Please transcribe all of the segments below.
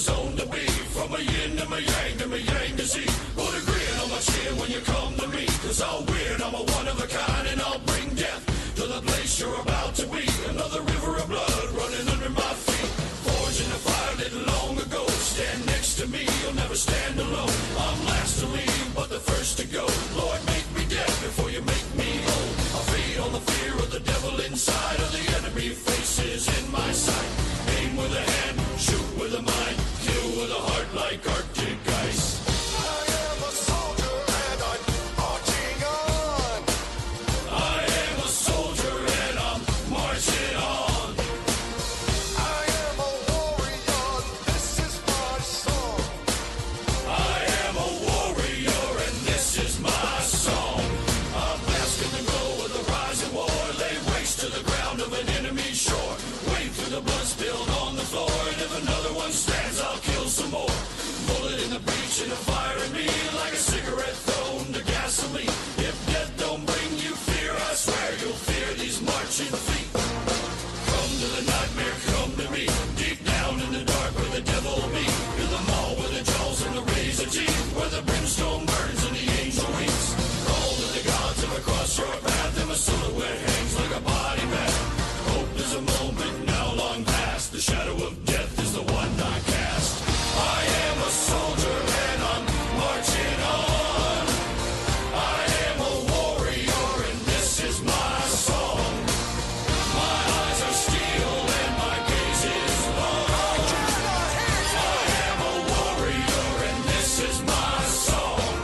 zone to be. From a yin to my yang to my yang to Z. Put a grin on my chin when you come to me. Cause I'm weird, I'm a one of a kind, and I'll bring death to the place you're about to be. Another river of blood running under my feet. Forged in the fire lit long ago. Stand next to me, you'll never stand alone. I'm last to leave, but the first to go. Lord, make me dead before you make me whole. I'll feed on the fear of the devil inside of the enemy faces in my sight. Aim with a hand, shoot with a mind, kill with a heart like Arctic ice. I am a soldier and I'm marching on. I am a soldier and I'm marching on. I am a warrior, this is my song. I am a warrior and this is my song. I'm basking the glow of the rising war. Lay waste to the ground of an enemy shore. Wade through the blood spilled on the floor. And if another one stands, I'll kill some more. Bullet in the breach and a fire in me. Like a cigarette thrown to gasoline. If death don't bring you fear, I swear you'll fear these marching feet. Come to the nightmare, come to me. Deep down in the dark where the devil be. In the mall where the jaws and the razor teeth. Where the brimstone burns and the angel weeps. Call to the gods if I cross your path. And my silhouette hangs like a body bag. Hope is a moment now long past. The shadow of death is the one I cast. I am a soldier and I'm marching on. I am a warrior and this is my song. My eyes are steel and my gaze is long. I am a warrior and this is my song.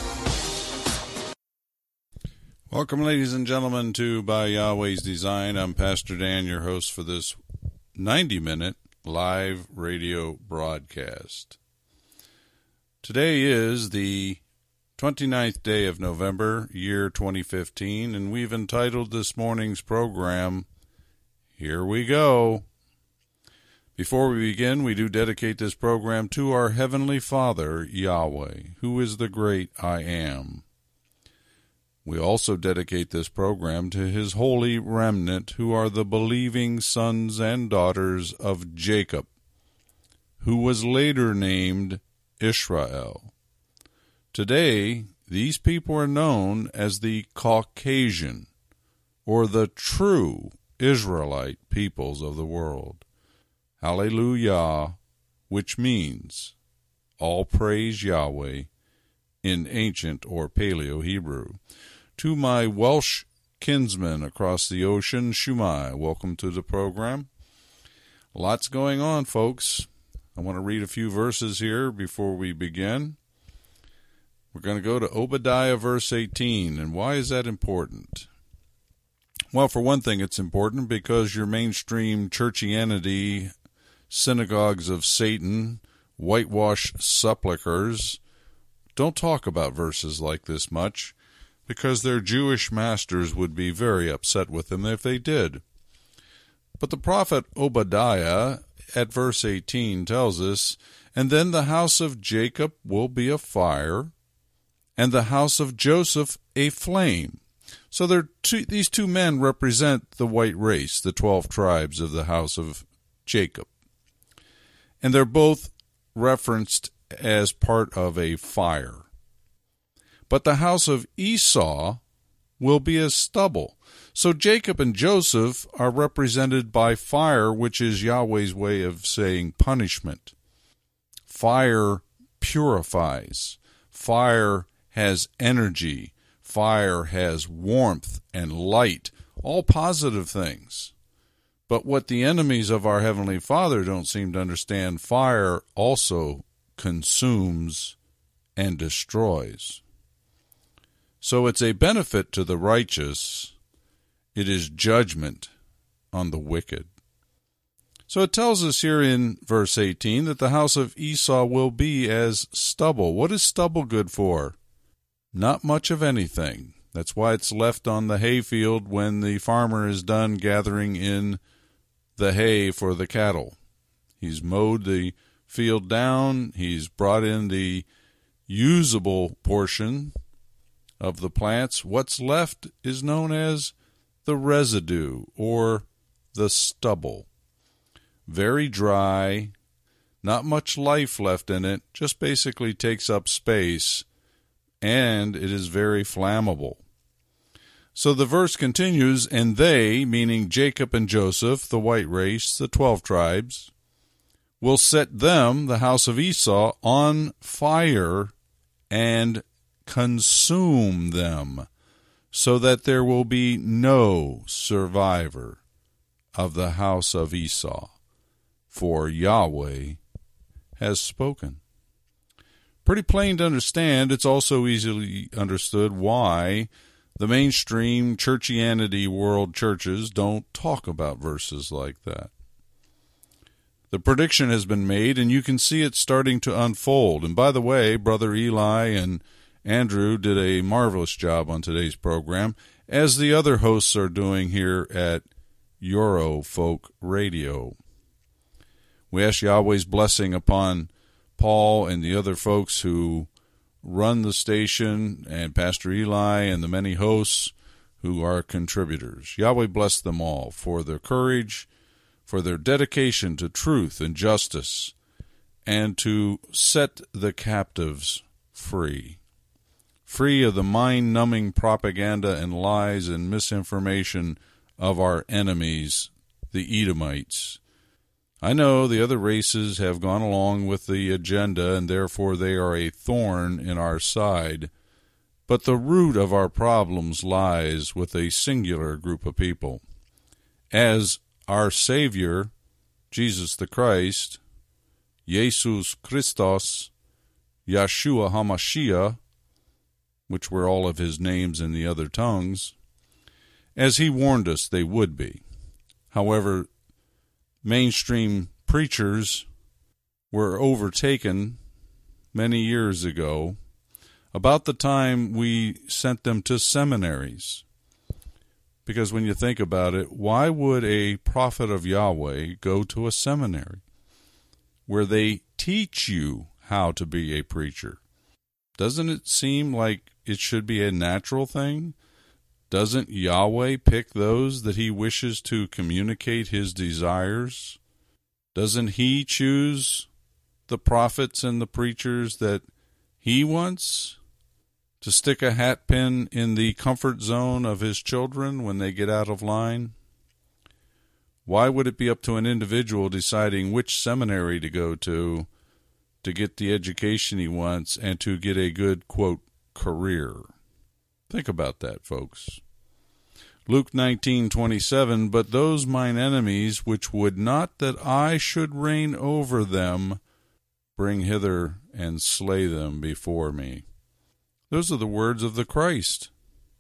Welcome, ladies and gentlemen, to By Yahweh's Design. I'm Pastor Dan, your host for this 90-minute live radio broadcast. Today is the 29th day of November, year 2015, and we've entitled this morning's program, Here We Go. Before we begin, we do dedicate this program to our Heavenly Father, Yahweh, who is the great I Am. We also dedicate this program to his holy remnant, who are the believing sons and daughters of Jacob, who was later named Israel. Today, these people are known as the Caucasian, or the true Israelite peoples of the world. Hallelujah, which means all praise Yahweh in ancient or Paleo-Hebrew. To my Welsh kinsmen across the ocean, Shumai, welcome to the program. Lots going on, folks. I want to read a few verses here before we begin. We're going to go to Obadiah verse 18, and why is that important? Well, for one thing, it's important because your mainstream churchianity, synagogues of Satan, whitewash sepulchres, don't talk about verses like this much, because their Jewish masters would be very upset with them if they did. But the prophet Obadiah at verse 18 tells us, "And then the house of Jacob will be a fire, and the house of Joseph a flame." So these two men represent the white race, the 12 tribes of the house of Jacob. And they're both referenced as part of a fire. But the house of Esau will be as stubble. So Jacob and Joseph are represented by fire, which is Yahweh's way of saying punishment. Fire purifies. Fire has energy. Fire has warmth and light, all positive things. But what the enemies of our Heavenly Father don't seem to understand, fire also consumes and destroys. So it's a benefit to the righteous. It is judgment on the wicked. So it tells us here in verse 18 that the house of Esau will be as stubble. What is stubble good for? Not much of anything. That's why it's left on the hayfield when the farmer is done gathering in the hay for the cattle. He's mowed the field down. He's brought in the usable portion of the plants. What's left is known as the residue or the stubble. Very dry, not much life left in it, just basically takes up space, and it is very flammable. So the verse continues, and they, meaning Jacob and Joseph, the white race, the 12 tribes, will set them, the house of Esau, on fire and consume them, so that there will be no survivor of the house of Esau, for Yahweh has spoken. Pretty plain to understand. It's also easily understood why the mainstream churchianity world churches don't talk about verses like that. The prediction has been made, and you can see it starting to unfold. And by the way, Brother Eli and Andrew did a marvelous job on today's program, as the other hosts are doing here at Eurofolk Radio. We ask Yahweh's blessing upon Paul and the other folks who run the station, and Pastor Eli and the many hosts who are contributors. Yahweh bless them all for their courage, for their dedication to truth and justice, and to set the captives free. Free of the mind-numbing propaganda and lies and misinformation of our enemies, the Edomites. I know the other races have gone along with the agenda, and therefore they are a thorn in our side. But the root of our problems lies with a singular group of people. As our Savior, Jesus the Christ, Jesus Christos, Yeshua HaMashiach, which were all of his names in the other tongues, as he warned us they would be. However, mainstream preachers were overtaken many years ago, about the time we sent them to seminaries. Because when you think about it, why would a prophet of Yahweh go to a seminary where they teach you how to be a preacher? Doesn't it seem like it should be a natural thing? Doesn't Yahweh pick those that he wishes to communicate his desires? Doesn't he choose the prophets and the preachers that he wants to stick a hat pin in the comfort zone of his children when they get out of line? Why would it be up to an individual deciding which seminary to go to get the education he wants and to get a good, quote, career? Think about that, folks. Luke 19:27, but those mine enemies which would not that I should reign over them, bring hither and slay them before me. Those are the words of the Christ.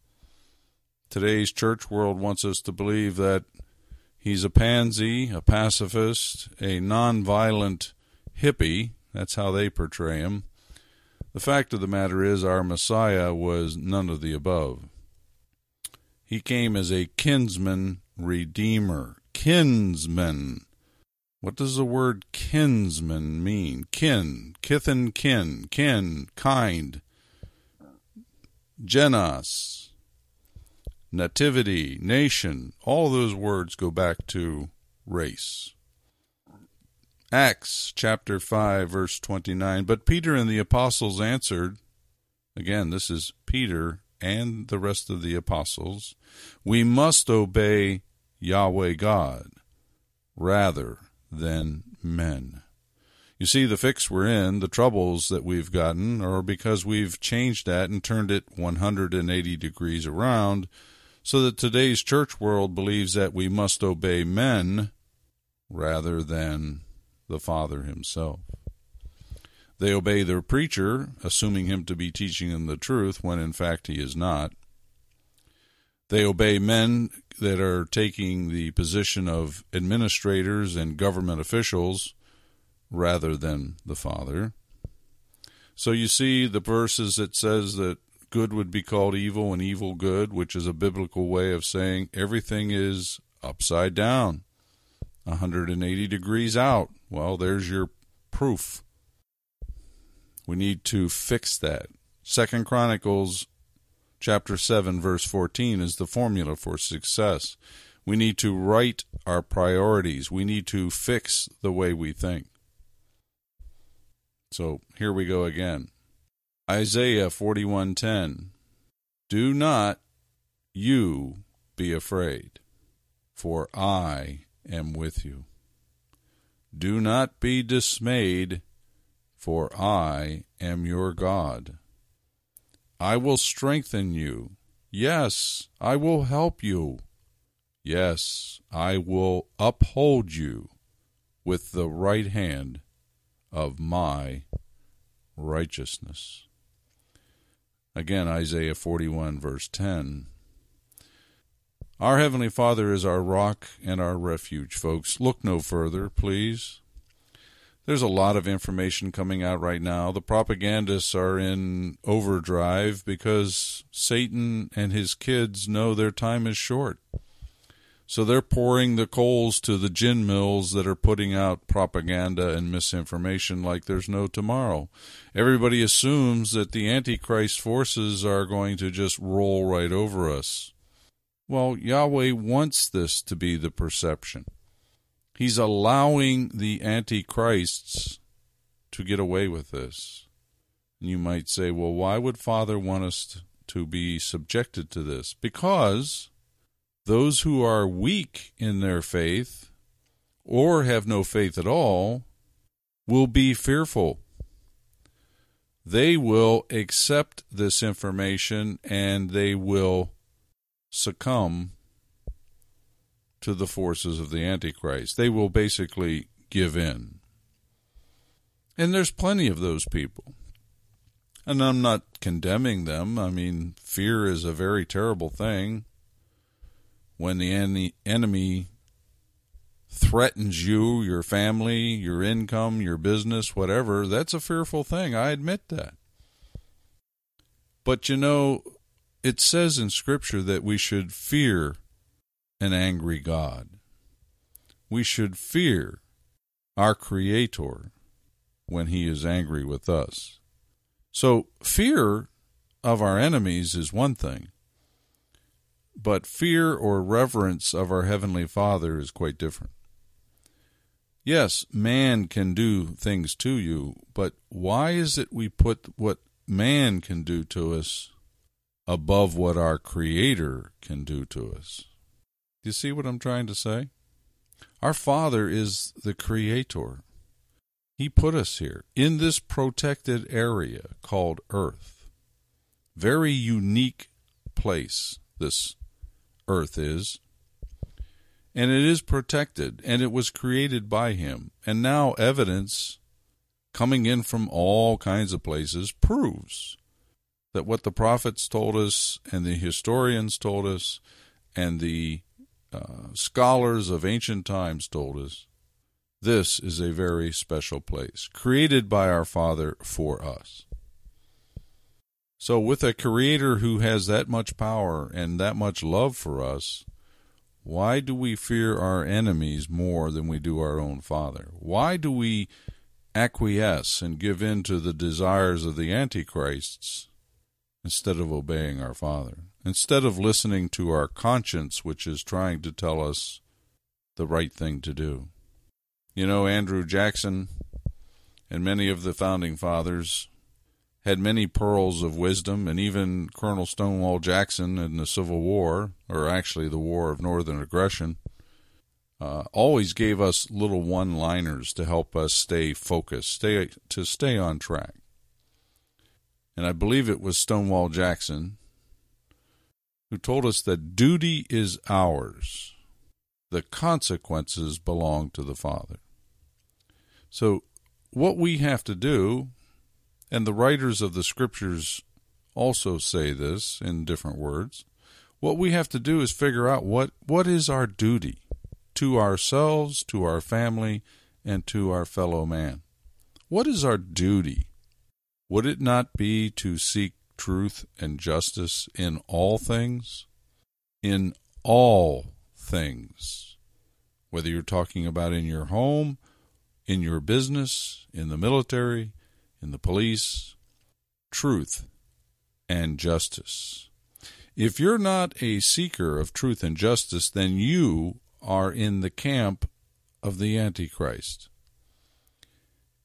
Today's church world wants us to believe that he's a pansy, a pacifist, a nonviolent hippie. That's how they portray him. The fact of the matter is our Messiah was none of the above. He came as a kinsman redeemer. Kinsman. What does the word kinsman mean? Kin, kith and kin, kind. Genos, nativity, nation. All those words go back to race. Acts chapter 5, verse 29. But Peter and the apostles answered, again, this is Peter and the rest of the apostles, we must obey Yahweh God rather than men. You see, the fix we're in, the troubles that we've gotten, are because we've changed that and turned it 180 degrees around, so that today's church world believes that we must obey men rather than the Father himself. They obey their preacher, assuming him to be teaching them the truth, when in fact he is not. They obey men that are taking the position of administrators and government officials rather than the Father. So you see the verses that says that good would be called evil and evil good, which is a biblical way of saying everything is upside down, 180 degrees out. Well, there's your proof. We need to fix that. 2 Chronicles chapter 7, verse 14 is the formula for success. We need to write our priorities. We need to fix the way we think. So here we go again. Isaiah 41:10. Do not you be afraid, for I am with you. Do not be dismayed, for I am your God. I will strengthen you. Yes, I will help you. Yes, I will uphold you with the right hand of my righteousness. Again, Isaiah 41, verse 10. Our Heavenly Father is our rock and our refuge, folks. Look no further, please. There's a lot of information coming out right now. The propagandists are in overdrive because Satan and his kids know their time is short. So they're pouring the coals to the gin mills that are putting out propaganda and misinformation like there's no tomorrow. Everybody assumes that the Antichrist forces are going to just roll right over us. Well, Yahweh wants this to be the perception. He's allowing the Antichrists to get away with this. And you might say, well, why would Father want us to be subjected to this? Because those who are weak in their faith or have no faith at all will be fearful. They will accept this information and they will succumb to the forces of the Antichrist. They will basically give in. And there's plenty of those people. And I'm not condemning them. I mean, fear is a very terrible thing. When the enemy threatens you, your family, your income, your business, whatever, that's a fearful thing. I admit that. But you know, it says in Scripture that we should fear an angry God. We should fear our Creator when He is angry with us. So fear of our enemies is one thing, but fear or reverence of our Heavenly Father is quite different. Yes, man can do things to you, but why is it we put what man can do to us above what our Creator can do to us? Do you see what I'm trying to say? Our Father is the Creator. He put us here in this protected area called Earth. Very unique place this Earth is. And it is protected, and it was created by Him. And now evidence coming in from all kinds of places proves that what the prophets told us and the historians told us and the scholars of ancient times told us, this is a very special place, created by our Father for us. So with a Creator who has that much power and that much love for us, why do we fear our enemies more than we do our own Father? Why do we acquiesce and give in to the desires of the Antichrists instead of obeying our Father? Instead of listening to our conscience, which is trying to tell us the right thing to do. You know, Andrew Jackson and many of the founding fathers had many pearls of wisdom, and even Colonel Stonewall Jackson in the Civil War, or actually the War of Northern Aggression, always gave us little one-liners to help us stay focused, to stay on track. And I believe it was Stonewall Jackson who told us that duty is ours. The consequences belong to the Father. So what we have to do, and the writers of the Scriptures also say this in different words, what we have to do is figure out what is our duty to ourselves, to our family, and to our fellow man. What is our duty? Would it not be to seek truth and justice in all things? In all things. Whether you're talking about in your home, in your business, in the military, in the police, truth and justice. If you're not a seeker of truth and justice, then you are in the camp of the Antichrist.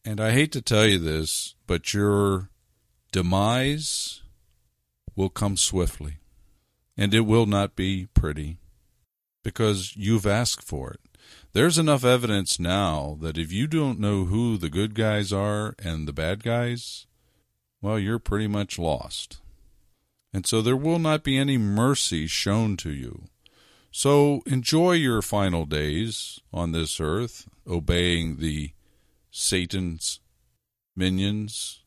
And I hate to tell you this, but your demise will come swiftly. And it will not be pretty, because you've asked for it. There's enough evidence now that if you don't know who the good guys are and the bad guys, well, you're pretty much lost. And so there will not be any mercy shown to you. So enjoy your final days on this earth, obeying the Satan's minions,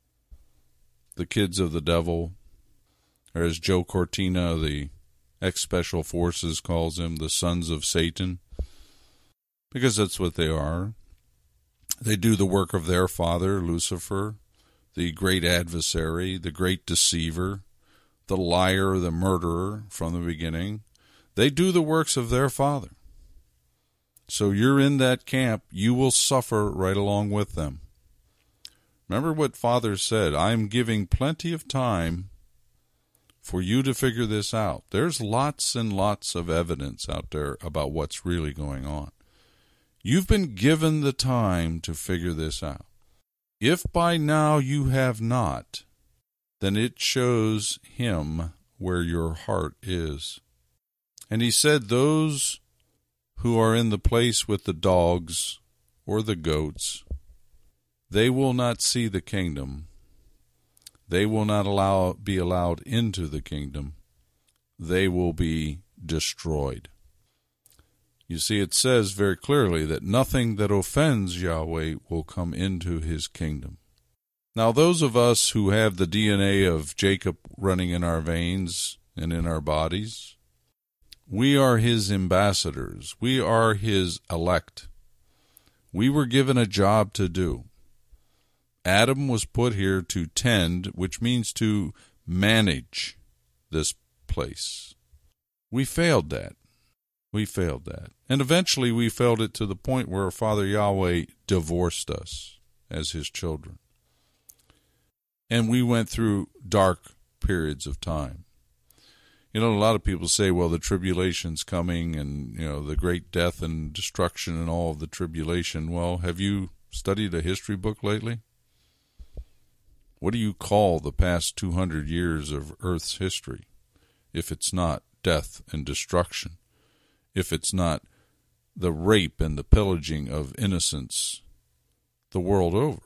the kids of the devil, or as Joe Cortina, the ex-Special Forces, calls them, the sons of Satan, because that's what they are. They do the work of their father, Lucifer, the great adversary, the great deceiver, the liar, the murderer from the beginning. They do the works of their father. So you're in that camp, you will suffer right along with them. Remember what Father said, I'm giving plenty of time for you to figure this out. There's lots and lots of evidence out there about what's really going on. You've been given the time to figure this out. If by now you have not, then it shows him where your heart is. And he said those who are in the place with the dogs or the goats, they will not see the kingdom. They will not be allowed into the kingdom. They will be destroyed. You see, it says very clearly that nothing that offends Yahweh will come into his kingdom. Now, those of us who have the DNA of Jacob running in our veins and in our bodies, we are his ambassadors. We are his elect. We were given a job to do. Adam was put here to tend, which means to manage this place. We failed that. We failed that. And eventually we failed it to the point where Father Yahweh divorced us as his children. And we went through dark periods of time. You know, a lot of people say, well, the tribulation's coming and, you know, the great death and destruction and all of the tribulation. Well, have you studied a history book lately? What do you call the past 200 years of Earth's history if it's not death and destruction? If it's not the rape and the pillaging of innocents the world over?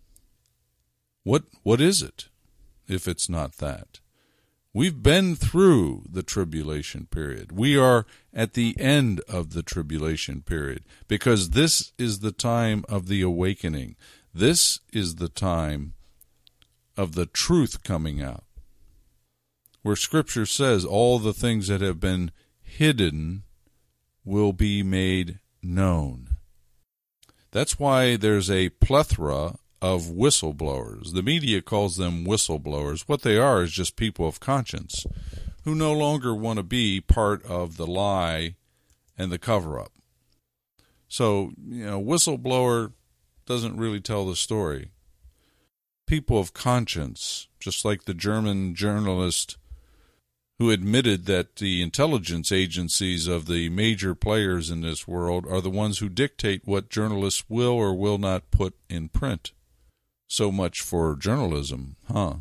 What is it if it's not that? We've been through the tribulation period. We are at the end of the tribulation period because this is the time of the awakening. This is the time of the truth coming out, where Scripture says all the things that have been hidden will be made known. That's why there's a plethora of whistleblowers. The media calls them whistleblowers. What they are is just people of conscience who no longer want to be part of the lie and the cover-up. So, you know, whistleblower doesn't really tell the story. People of conscience, just like the German journalist who admitted that the intelligence agencies of the major players in this world are the ones who dictate what journalists will or will not put in print. So much for journalism, huh?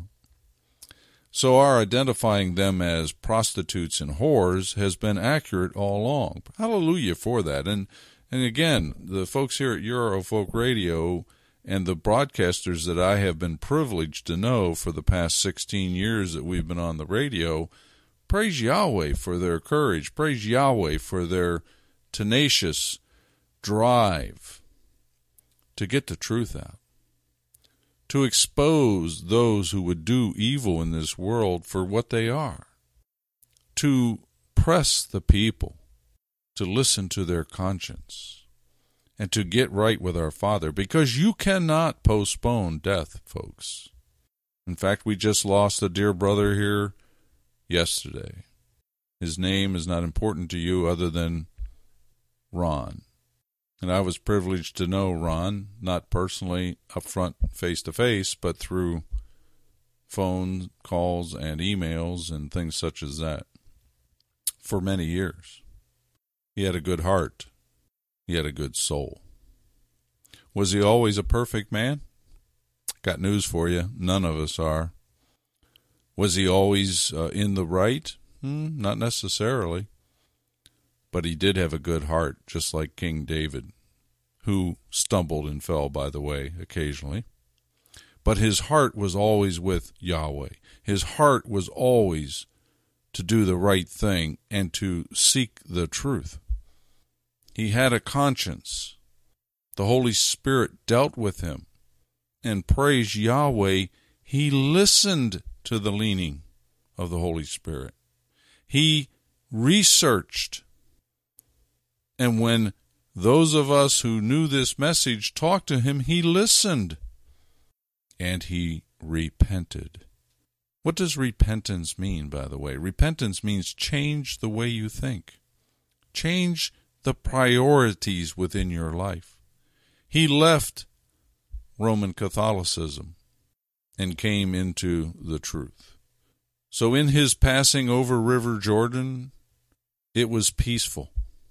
So our identifying them as prostitutes and whores has been accurate all along. Hallelujah for that. And again, the folks here at Eurofolk Radio and the broadcasters that I have been privileged to know for the past 16 years that we've been on the radio, praise Yahweh for their courage. Praise Yahweh for their tenacious drive to get the truth out, to expose those who would do evil in this world for what they are, to press the people to listen to their conscience and to get right with our Father, because you cannot postpone death, folks. In fact, we just lost a dear brother here yesterday. His name is not important to you other than Ron. And I was privileged to know Ron, not personally up front face-to-face, but through phone calls and emails and things such as that for many years. He had a good heart. He had a good soul. Was he always a perfect man? Got news for you. None of us are. Was he always in the right? Not necessarily. But he did have a good heart, just like King David, who stumbled and fell, by the way, occasionally. But his heart was always with Yahweh. His heart was always to do the right thing and to seek the truth. He had a conscience. The Holy Spirit dealt with him. And praise Yahweh, he listened to the leaning of the Holy Spirit. He researched. And when those of us who knew this message talked to him, he listened. And he repented. What does repentance mean, by the way? Repentance means change the way you think. Change the priorities within your life. He left Roman Catholicism and came into the truth. So in his passing over River Jordan, it was peaceful.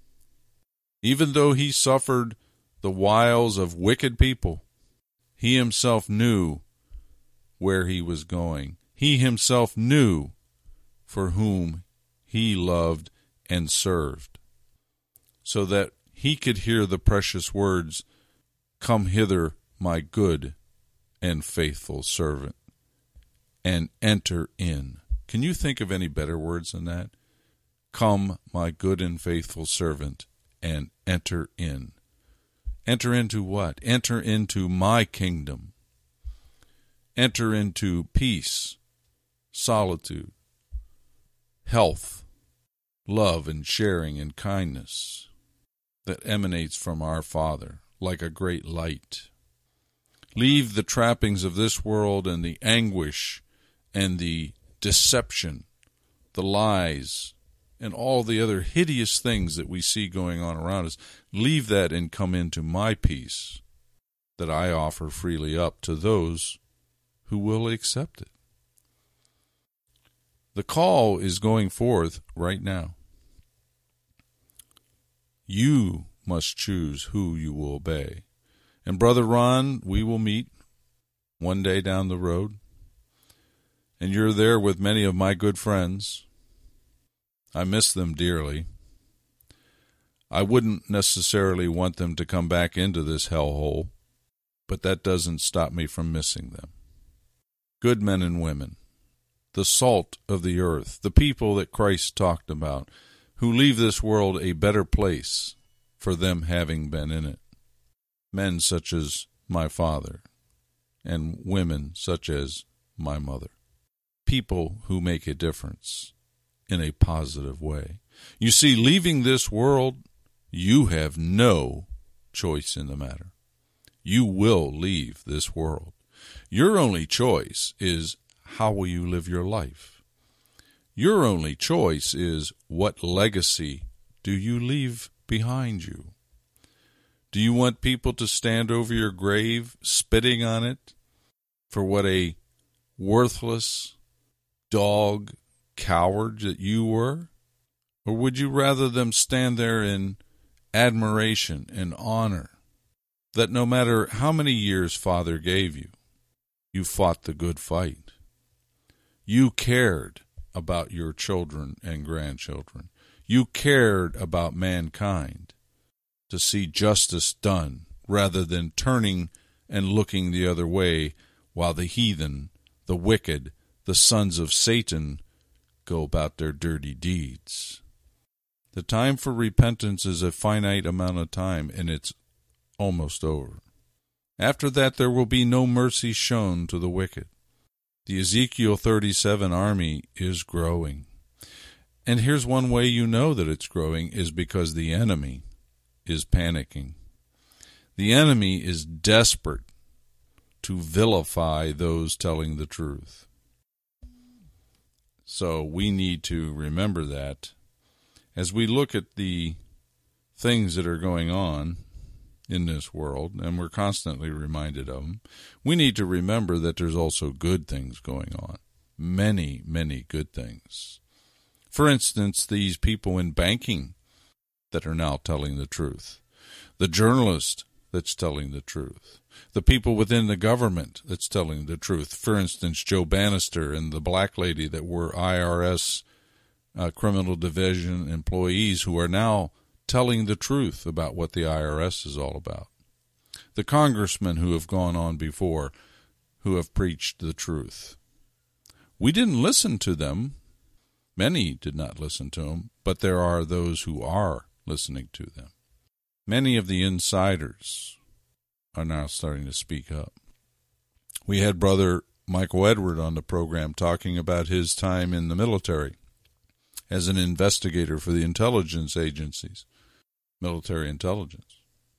Even though he suffered the wiles of wicked people, he himself knew where he was going. He himself knew for whom he loved and served, so that he could hear the precious words, "Come hither, my good and faithful servant, and enter in." Can you think of any better words than that? Come, my good and faithful servant, and enter in. Enter into what? Enter into my kingdom. Enter into peace, solitude, health, love and sharing and kindness that emanates from our Father like a great light. Leave the trappings of this world and the anguish and the deception, the lies, and all the other hideous things that we see going on around us. Leave that and come into my peace that I offer freely up to those who will accept it. The call is going forth right now. You must choose who you will obey. And Brother Ron, we will meet one day down the road. And you're there with many of my good friends. I miss them dearly. I wouldn't necessarily want them to come back into this hellhole, but that doesn't stop me from missing them. Good men and women, the salt of the earth, the people that Christ talked about, who leave this world a better place for them having been in it. Men such as my father, and women such as my mother. People who make a difference in a positive way. You see, leaving this world, you have no choice in the matter. You will leave this world. Your only choice is how will you live your life. Your only choice is what legacy do you leave behind you. Do you want people to stand over your grave spitting on it for what a worthless dog coward that you were? Or would you rather them stand there in admiration and honor that no matter how many years Father gave you, you fought the good fight. You cared about your children and grandchildren. You cared about mankind to see justice done rather than turning and looking the other way while the heathen, the wicked, the sons of Satan go about their dirty deeds. The time for repentance is a finite amount of time, and it's almost over. After that, there will be no mercy shown to the wicked. The Ezekiel 37 army is growing. And here's one way you know that it's growing is because the enemy is panicking. The enemy is desperate to vilify those telling the truth. So we need to remember that as we look at the things that are going on in this world, and we're constantly reminded of them, we need to remember that there's also good things going on. Many, many good things. For instance, these people in banking that are now telling the truth. The journalists that's telling the truth. The people within the government that's telling the truth. For instance, Joe Bannister and the black lady that were IRS criminal division employees who are now telling the truth about what the IRS is all about. The congressmen who have gone on before who have preached the truth. We didn't listen to them. Many did not listen to them, but there are those who are listening to them. Many of the insiders are now starting to speak up. We had Brother Michael Edward on the program talking about his time in the military as an investigator for the intelligence agencies, military intelligence.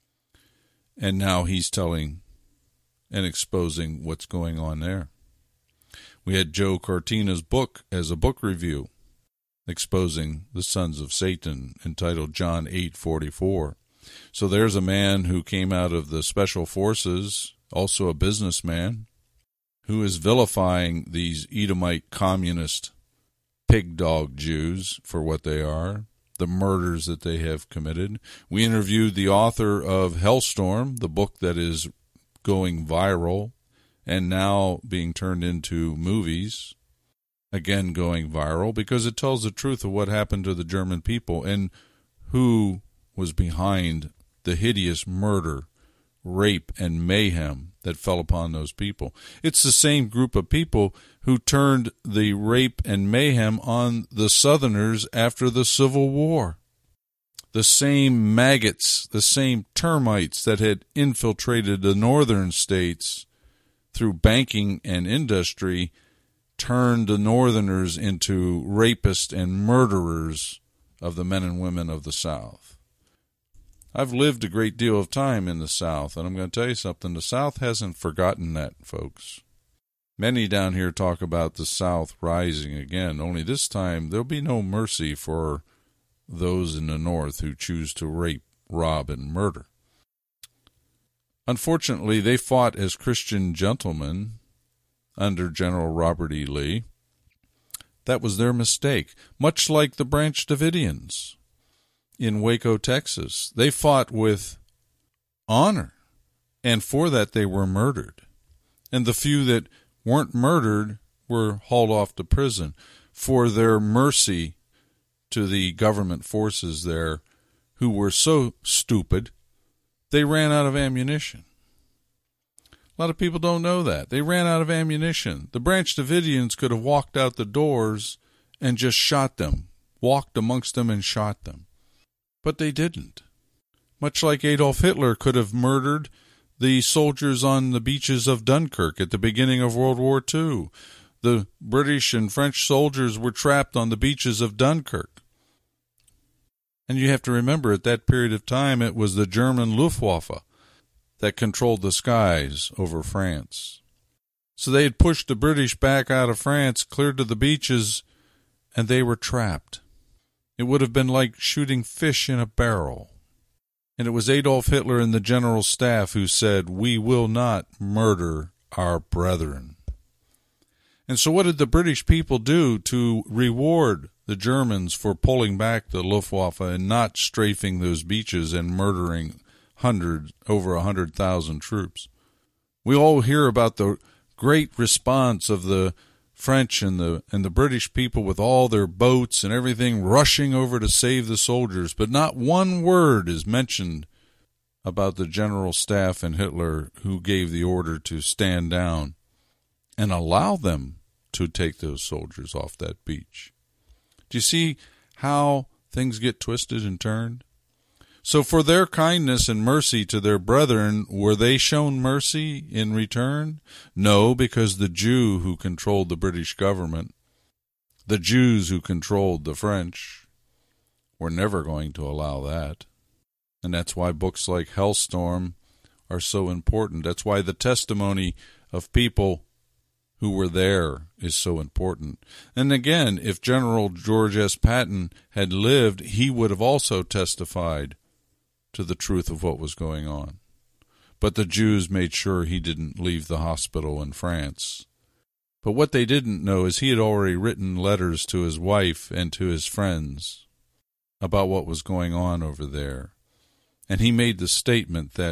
And now he's telling and exposing what's going on there. We had Joe Cortina's book as a book review, exposing the sons of Satan, entitled John 8:44. So there's a man who came out of the special forces, also a businessman, who is vilifying these Edomite communist pig dog Jews for what they are, the murders that they have committed. We interviewed the author of Hellstorm, the book that is going viral and now being turned into movies, again going viral, because it tells the truth of what happened to the German people and who was behind the hideous murder, rape, and mayhem that fell upon those people. It's the same group of people who turned the rape and mayhem on the Southerners after the Civil War. The same maggots, the same termites that had infiltrated the northern states through banking and industry turned the Northerners into rapists and murderers of the men and women of the South. I've lived a great deal of time in the South, and I'm going to tell you something. The South hasn't forgotten that, folks. Many down here talk about the South rising again, only this time there'll be no mercy for those in the North who choose to rape, rob, and murder. Unfortunately, they fought as Christian gentlemen under General Robert E. Lee. That was their mistake, much like the Branch Davidians in Waco, Texas. They fought with honor, and for that they were murdered. And the few that weren't murdered were hauled off to prison for their mercy to the government forces there, who were so stupid they ran out of ammunition. A lot of people don't know that. They ran out of ammunition. The Branch Davidians could have walked out the doors and just shot them, walked amongst them and shot them. But they didn't. Much like Adolf Hitler could have murdered the soldiers on the beaches of Dunkirk at the beginning of World War II. The British and French soldiers were trapped on the beaches of Dunkirk. And you have to remember, at that period of time, it was the German Luftwaffe that controlled the skies over France. So they had pushed the British back out of France, cleared to the beaches, and they were trapped. It would have been like shooting fish in a barrel. And it was Adolf Hitler and the general staff who said, "We will not murder our brethren." And so what did the British people do to reward the Germans for pulling back the Luftwaffe and not strafing those beaches and murdering over 100,000 troops? We all hear about the great response of the French and the British people with all their boats and everything rushing over to save the soldiers, but not one word is mentioned about the general staff and Hitler who gave the order to stand down and allow them to take those soldiers off that beach. Do you see how things get twisted and turned? So for their kindness and mercy to their brethren, were they shown mercy in return? No, because the Jew who controlled the British government, the Jews who controlled the French, were never going to allow that. And that's why books like Hellstorm are so important. That's why the testimony of people who were there is so important. And again, if General George S. Patton had lived, he would have also testified to the truth of what was going on. But the Jews made sure he didn't leave the hospital in France. But what they didn't know is he had already written letters to his wife and to his friends about what was going on over there. And he made the statement that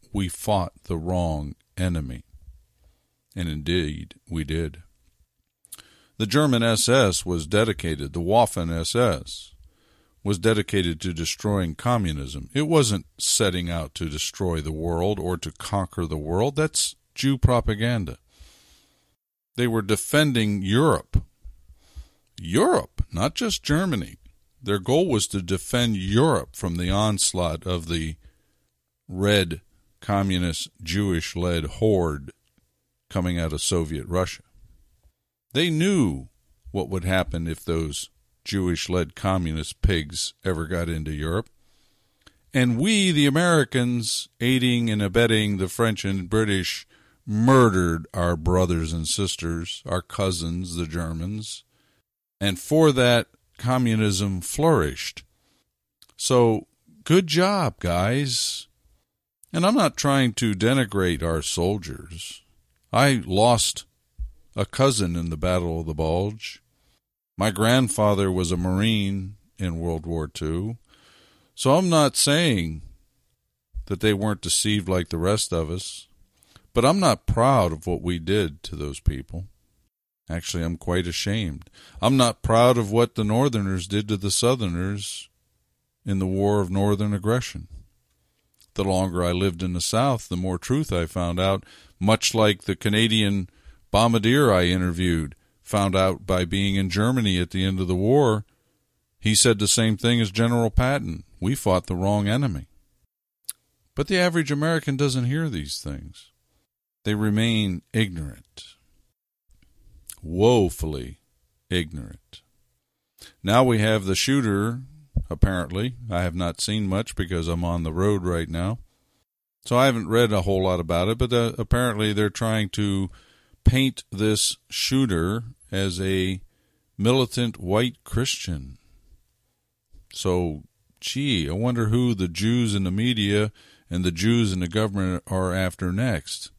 we fought the wrong enemy. And indeed, we did. The German SS was dedicated, the Waffen-SS, was dedicated to destroying communism. It wasn't setting out to destroy the world or to conquer the world. That's Jew propaganda. They were defending Europe. Europe, not just Germany. Their goal was to defend Europe from the onslaught of the red, communist, Jewish-led horde coming out of Soviet Russia. They knew what would happen if those Jewish-led communist pigs ever got into Europe. And we, the Americans, aiding and abetting the French and British, murdered our brothers and sisters, our cousins, the Germans. And for that, communism flourished. So, good job, guys. And I'm not trying to denigrate our soldiers. I lost a cousin in the Battle of the Bulge. My grandfather was a Marine in World War II. So I'm not saying that they weren't deceived like the rest of us, but I'm not proud of what we did to those people. Actually, I'm quite ashamed. I'm not proud of what the Northerners did to the Southerners in the War of Northern Aggression. The longer I lived in the South, the more truth I found out, much like the Canadian bombardier I interviewed found out by being in Germany at the end of the war. He said the same thing as General Patton. We fought the wrong enemy. But the average American doesn't hear these things. They remain ignorant. Woefully ignorant. Now we have the shooter, apparently. I have not seen much because I'm on the road right now. So I haven't read a whole lot about it, but apparently they're trying to paint this shooter as a militant white Christian. So, gee, I wonder who the Jews in the media and the Jews in the government are after next.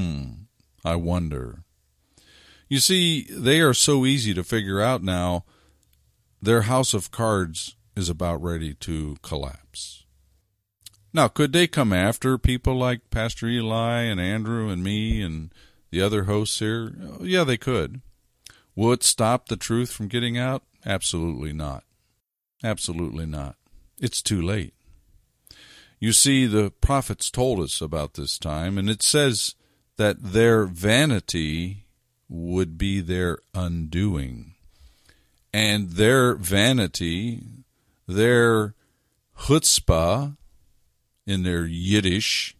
I wonder. You see, they are so easy to figure out now. Their house of cards is about ready to collapse. Now, could they come after people like Pastor Eli and Andrew and me and the other hosts here? Yeah, they could. Will it stop the truth from getting out? Absolutely not. Absolutely not. It's too late. You see, the prophets told us about this time, and it says that their vanity would be their undoing. And their vanity, their chutzpah, in their Yiddish,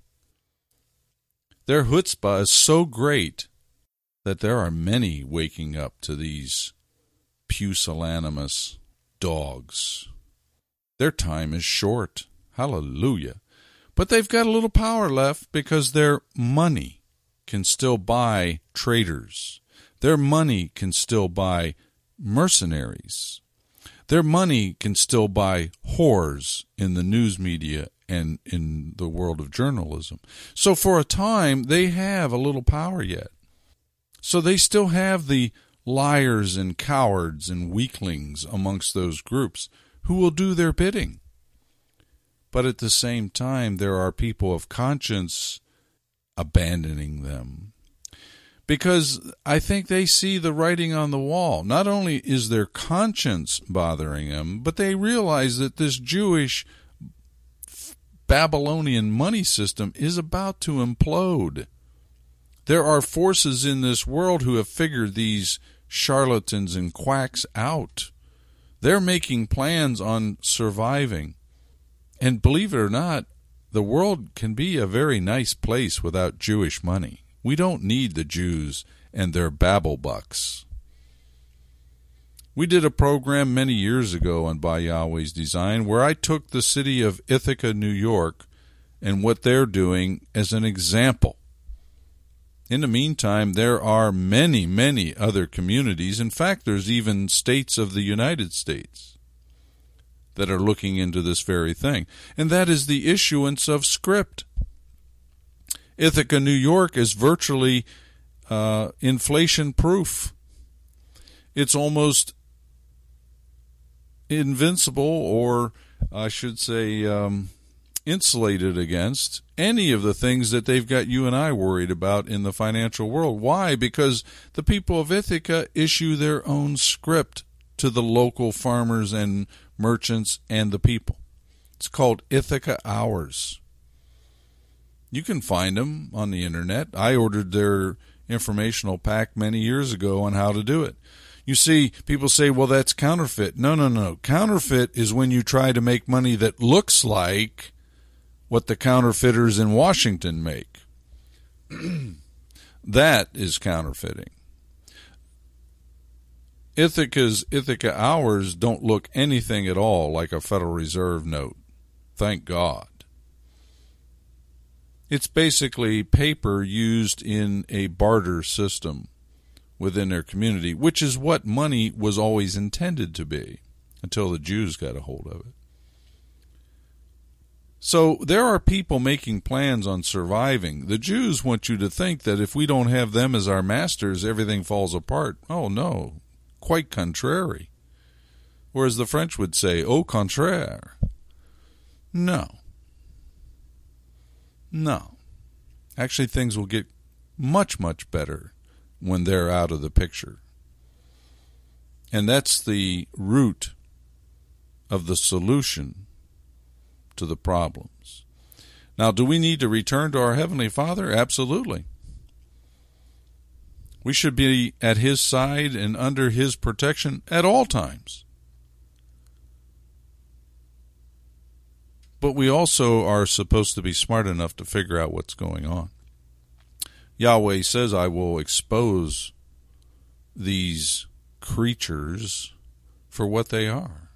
their chutzpah is so great that there are many waking up to these pusillanimous dogs. Their time is short. Hallelujah. But they've got a little power left because their money can still buy traitors. Their money can still buy mercenaries. Their money can still buy whores in the news media and in the world of journalism. So for a time, they have a little power yet. So they still have the liars and cowards and weaklings amongst those groups who will do their bidding. But at the same time, there are people of conscience abandoning them. Because I think they see the writing on the wall. Not only is their conscience bothering them, but they realize that this Jewish Babylonian money system is about to implode. There are forces in this world who have figured these charlatans and quacks out. They're making plans on surviving. And believe it or not, the world can be a very nice place without Jewish money. We don't need the Jews and their babble bucks. We did a program many years ago on By Yahweh's Design where I took the city of Ithaca, New York, and what they're doing as an example. In the meantime, there are many, many other communities. In fact, there's even states of the United States that are looking into this very thing. And that is the issuance of script. Ithaca, New York is virtually inflation-proof. It's almost invincible, or I should say insulated against any of the things that they've got you and I worried about in the financial world. Why? Because the people of Ithaca issue their own script to the local farmers and merchants and the people. It's called Ithaca Hours. You can find them on the internet. I ordered their informational pack many years ago on how to do it. You see, people say, well, that's counterfeit. No. Counterfeit is when you try to make money that looks like what the counterfeiters in Washington make. That is counterfeiting. Ithaca Hours don't look anything at all like a Federal Reserve note. Thank God. It's basically paper used in a barter system within their community, which is what money was always intended to be until the Jews got a hold of it. So there are people making plans on surviving. The Jews want you to think that if we don't have them as our masters, everything falls apart. Oh, no. Quite contrary. Or as the French would say, au contraire. No. Actually, things will get much, much better when they're out of the picture. And that's the root of the solution to the problems. Now, do we need to return to our Heavenly Father? Absolutely. We should be at His side and under His protection at all times. But we also are supposed to be smart enough to figure out what's going on. Yahweh says, I will expose these creatures for what they are.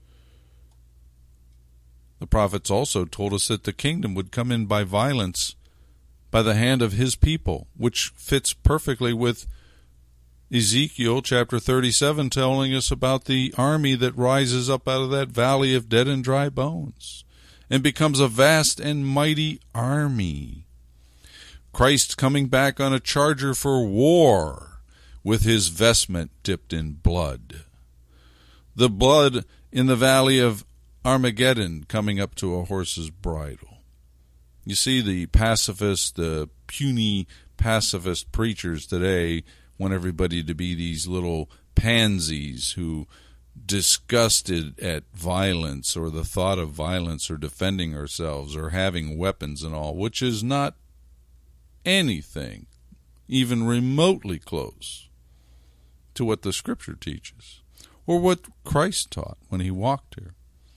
The prophets also told us that the kingdom would come in by violence by the hand of His people, which fits perfectly with Ezekiel chapter 37 telling us about the army that rises up out of that valley of dead and dry bones and becomes a vast and mighty army. Christ coming back on a charger for war with His vestment dipped in blood. The blood in the valley of Armageddon coming up to a horse's bridle. You see, the pacifist, the puny pacifist preachers today want everybody to be these little pansies who, disgusted at violence or the thought of violence or defending ourselves or having weapons and all, which is not anything even remotely close to what the Scripture teaches or what Christ taught when He walked here.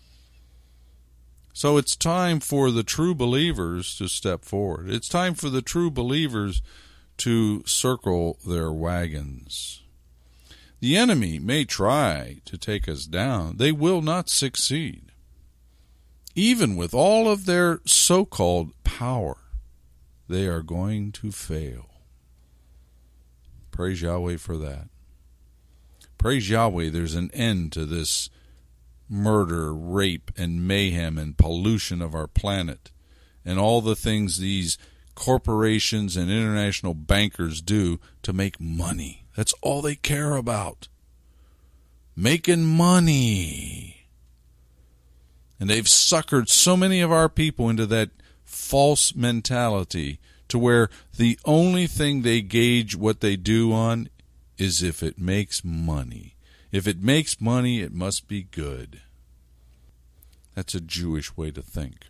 So it's time for the true believers to step forward. It's time for the true believers to circle their wagons. The enemy may try to take us down. They will not succeed. Even with all of their so-called power, they are going to fail. Praise Yahweh for that. Praise Yahweh, there's an end to this murder, rape, and mayhem and pollution of our planet and all the things these corporations and international bankers do to make money. That's all they care about. Making money. And they've suckered so many of our people into that false mentality to where the only thing they gauge what they do on is if it makes money. If it makes money, it must be good. That's a Jewish way to think.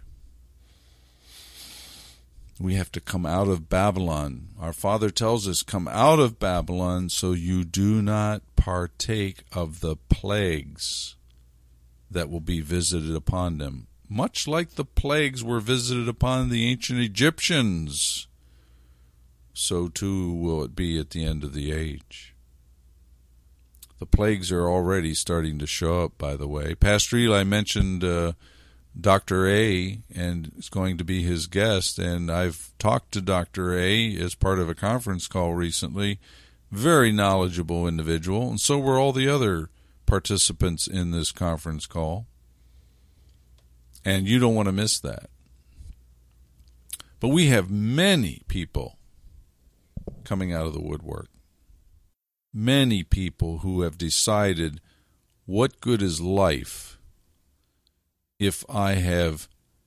We have to come out of Babylon. Our Father tells us, come out of Babylon so you do not partake of the plagues that will be visited upon them, much like the plagues were visited upon the ancient Egyptians. So too will it be at the end of the age. The plagues are already starting to show up, by the way. Pastor Eli mentioned Dr. A, and is going to be his guest, and I've talked to Dr. A as part of a conference call recently. Very knowledgeable individual, and so were all the other participants in this conference call. And you don't want to miss that. But we have many people coming out of the woodwork. Many people who have decided, what good is life if I have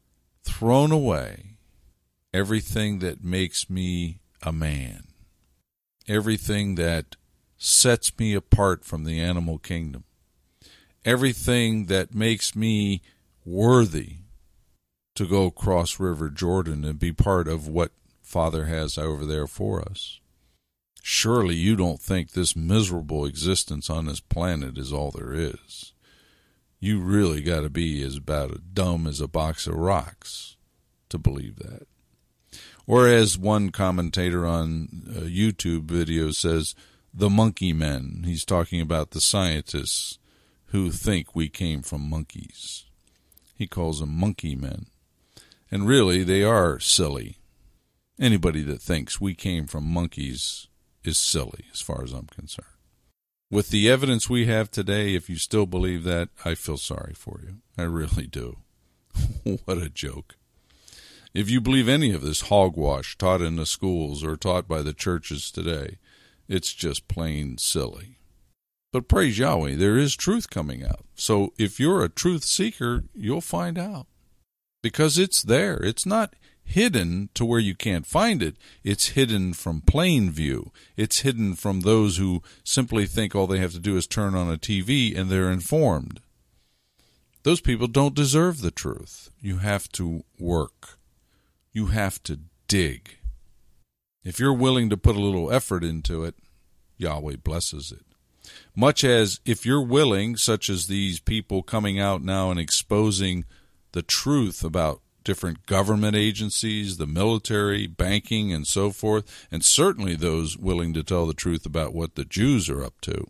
thrown away everything that makes me a man, everything that sets me apart from the animal kingdom, everything that makes me worthy to go cross River Jordan and be part of what Father has over there for us. Surely you don't think this miserable existence on this planet is all there is. You really got to be as about dumb as a box of rocks to believe that. Or as one commentator on a YouTube video says, the monkey men. He's talking about the scientists who think we came from monkeys. He calls them monkey men. And really, they are silly. Anybody that thinks we came from monkeys is silly, as far as I'm concerned. With the evidence we have today, if you still believe that, I feel sorry for you. I really do. What a joke. If you believe any of this hogwash taught in the schools or taught by the churches today, it's just plain silly. But praise Yahweh, there is truth coming out. So if you're a truth seeker, you'll find out. Because it's there. It's not hidden to where you can't find it. It's hidden from plain view. It's hidden from those who simply think all they have to do is turn on a TV and they're informed. Those people don't deserve the truth. You have to work. You have to dig. If you're willing to put a little effort into it, Yahweh blesses it. Much as if you're willing, such as these people coming out now and exposing the truth about different government agencies, the military, banking, and so forth, and certainly those willing to tell the truth about what the Jews are up to.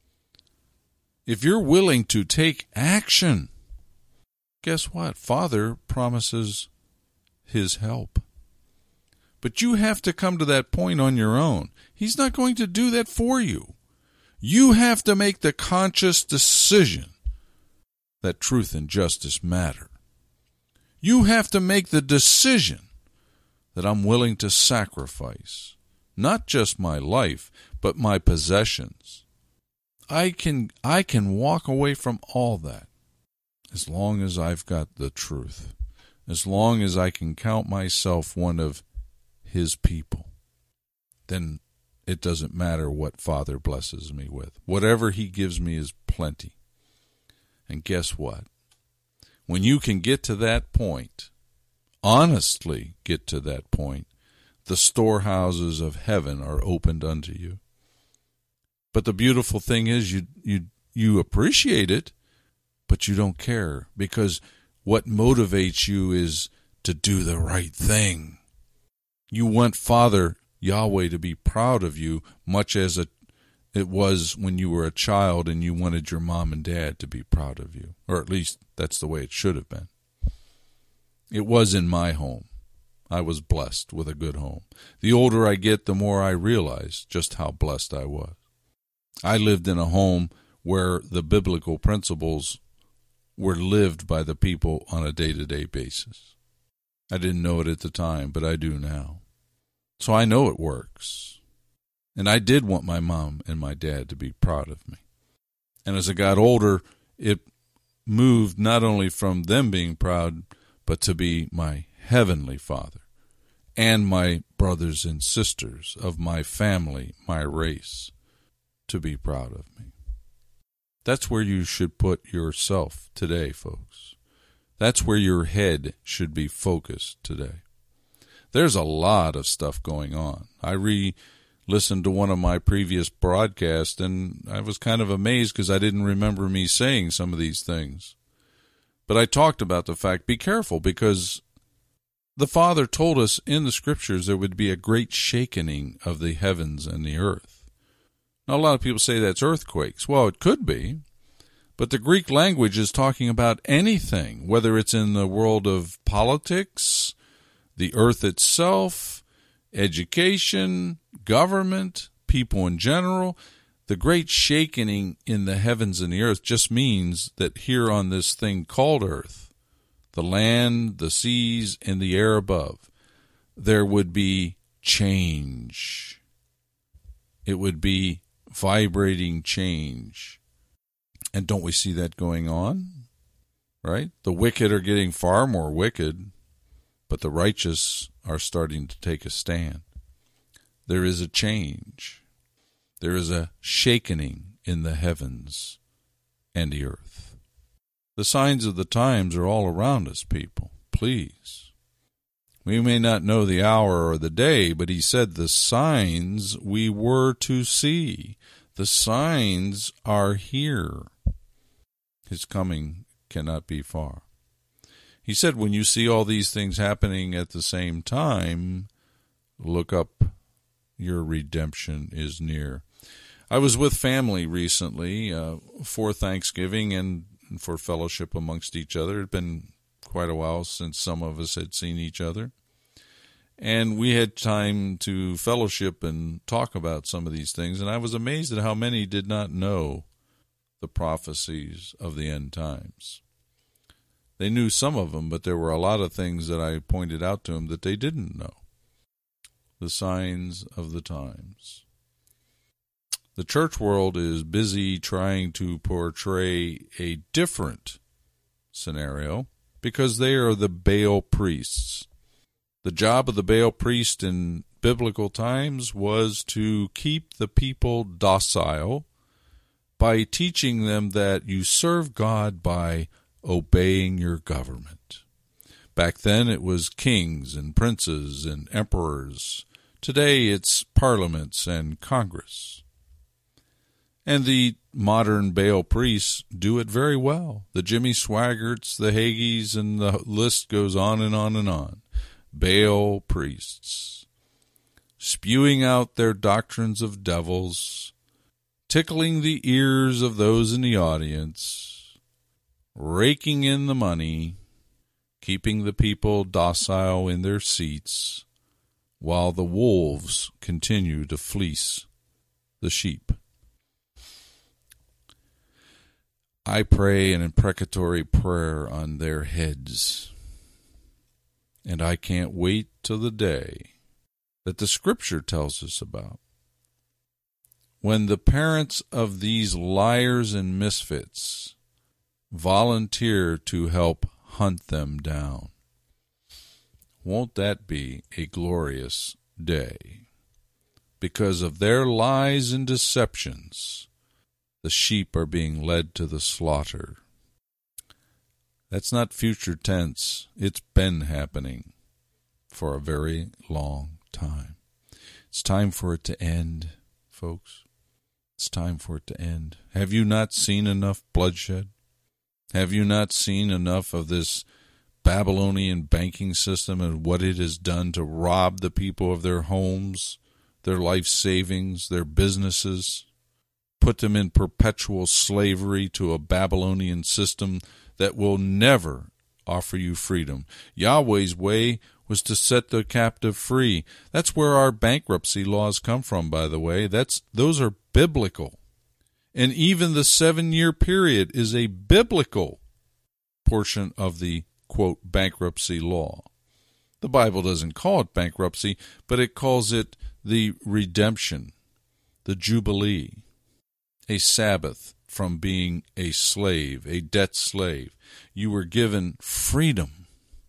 If you're willing to take action, guess what? Father promises his help. But you have to come to that point on your own. He's not going to do that for you. You have to make the conscious decision that truth and justice matter. You have to make the decision that I'm willing to sacrifice not just my life, but my possessions. I can walk away from all that as long as I've got the truth, as long as I can count myself one of his people. Then it doesn't matter what Father blesses me with. Whatever he gives me is plenty. And guess what? When you can get to that point, honestly get to that point, the storehouses of heaven are opened unto you. But the beautiful thing is you appreciate it, but you don't care, because what motivates you is to do the right thing. You want Father Yahweh to be proud of you, much as it was when you were a child and you wanted your mom and dad to be proud of you. Or at least that's the way it should have been. It was in my home. I was blessed with a good home. The older I get, the more I realize just how blessed I was. I lived in a home where the biblical principles were lived by the people on a day-to-day basis. I didn't know it at the time, but I do now. So I know it works. And I did want my mom and my dad to be proud of me. And as I got older, it moved not only from them being proud, but to be my heavenly Father and my brothers and sisters of my family, my race, to be proud of me. That's where you should put yourself today, folks. That's where your head should be focused today. There's a lot of stuff going on. I re-listened to one of my previous broadcasts, and I was kind of amazed because I didn't remember me saying some of these things. But I talked about the fact, be careful, because the Father told us in the Scriptures there would be a great shaking of the heavens and the earth. Now, a lot of people say that's earthquakes. Well, it could be, but the Greek language is talking about anything, whether it's in the world of politics, the earth itself, education, government, people in general. The great shaking in the heavens and the earth just means that here on this thing called earth, the land, the seas, and the air above, there would be change. It would be vibrating change. And don't we see that going on? Right? The wicked are getting far more wicked. but the righteous are starting to take a stand. There is a change. There is a shakening in the heavens and the earth. The signs of the times are all around us, people. Please. We may not know the hour or the day, but he said the signs we were to see. The signs are here. His coming cannot be far. He said when you see all these things happening at the same time, look up, your redemption is near. I was with family recently for Thanksgiving and for fellowship amongst each other. It had been quite a while since some of us had seen each other. And we had time to fellowship and talk about some of these things. And I was amazed at how many did not know the prophecies of the end times. They knew some of them, but there were a lot of things that I pointed out to them that they didn't know. The signs of the times. The church world is busy trying to portray a different scenario because they are the Baal priests. The job of the Baal priest in biblical times was to keep the people docile by teaching them that you serve God by obeying your government. Back then it was kings and princes and emperors. Today it's parliaments and Congress. And the modern Baal priests do it very well. The Jimmy Swaggarts, the Hagees, and the list goes on and on and on. Baal priests, spewing out their doctrines of devils, tickling the ears of those in the audience, raking in the money, keeping the people docile in their seats, while the wolves continue to fleece the sheep. I pray an imprecatory prayer on their heads. And I can't wait till the day that the Scripture tells us about, when the parents of these liars and misfits volunteer to help hunt them down. Won't that be a glorious day? Because of their lies and deceptions, the sheep are being led to the slaughter. That's not future tense. It's been happening for a very long time. It's time for it to end, folks. It's time for it to end. Have you not seen enough bloodshed? Have you not seen enough of this Babylonian banking system and what it has done to rob the people of their homes, their life savings, their businesses, put them in perpetual slavery to a Babylonian system that will never offer you freedom? Yahweh's way was to set the captive free. That's where our bankruptcy laws come from, by the way. Those are biblical. And even the 7-year period is a biblical portion of the, quote, bankruptcy law. The Bible doesn't call it bankruptcy, but it calls it the redemption, the jubilee, a Sabbath from being a slave, a debt slave. You were given freedom.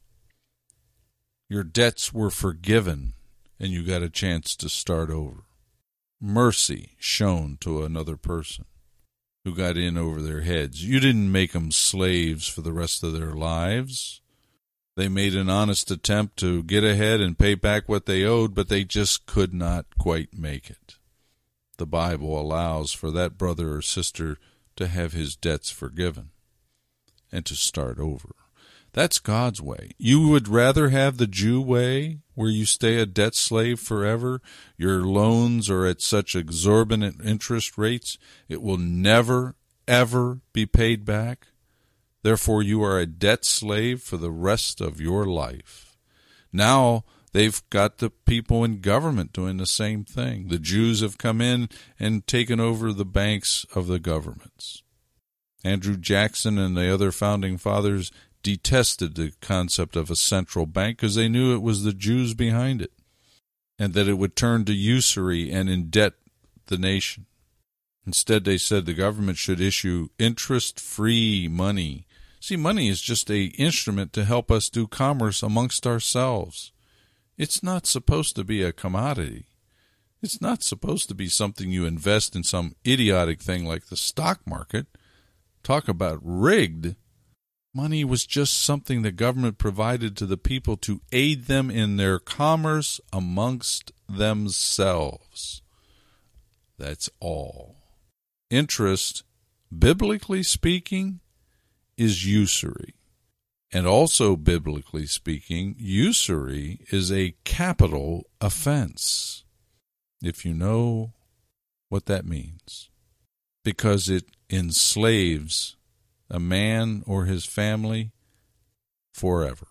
Your debts were forgiven, and you got a chance to start over. Mercy shown to another person who got in over their heads. You didn't make them slaves for the rest of their lives. They made an honest attempt to get ahead and pay back what they owed, but they just could not quite make it. The Bible allows for that brother or sister to have his debts forgiven and to start over. That's God's way. You would rather have the Jew way, where you stay a debt slave forever? Your loans are at such exorbitant interest rates, it will never, ever be paid back. Therefore, you are a debt slave for the rest of your life. Now, they've got the people in government doing the same thing. The Jews have come in and taken over the banks of the governments. Andrew Jackson and the other founding fathers detested the concept of a central bank because they knew it was the Jews behind it and that it would turn to usury and indebt the nation. Instead, they said the government should issue interest-free money, See, money is just an instrument to help us do commerce amongst ourselves. It's not supposed to be a commodity. It's not supposed to be something you invest in some idiotic thing like the stock market. Talk about rigged. Money was just something the government provided to the people to aid them in their commerce amongst themselves. That's all. Interest, biblically speaking, is usury. And also, biblically speaking, usury is a capital offense, if you know what that means, because it enslaves a man or his family forever.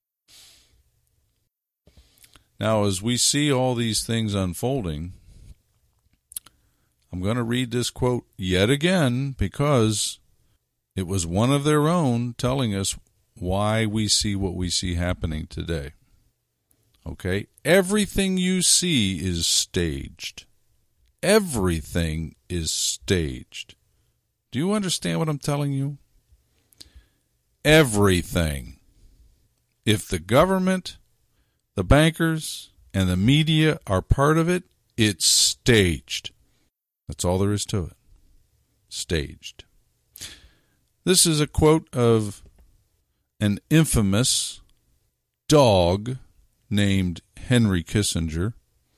Now, as we see all these things unfolding, I'm going to read this quote yet again because it was one of their own telling us why we see what we see happening today. Okay? Everything you see is staged. Everything is staged. Do you understand what I'm telling you? Everything. If the government, the bankers, and the media are part of it, it's staged. That's all there is to it. Staged. This is a quote of an infamous dog named Henry Kissinger,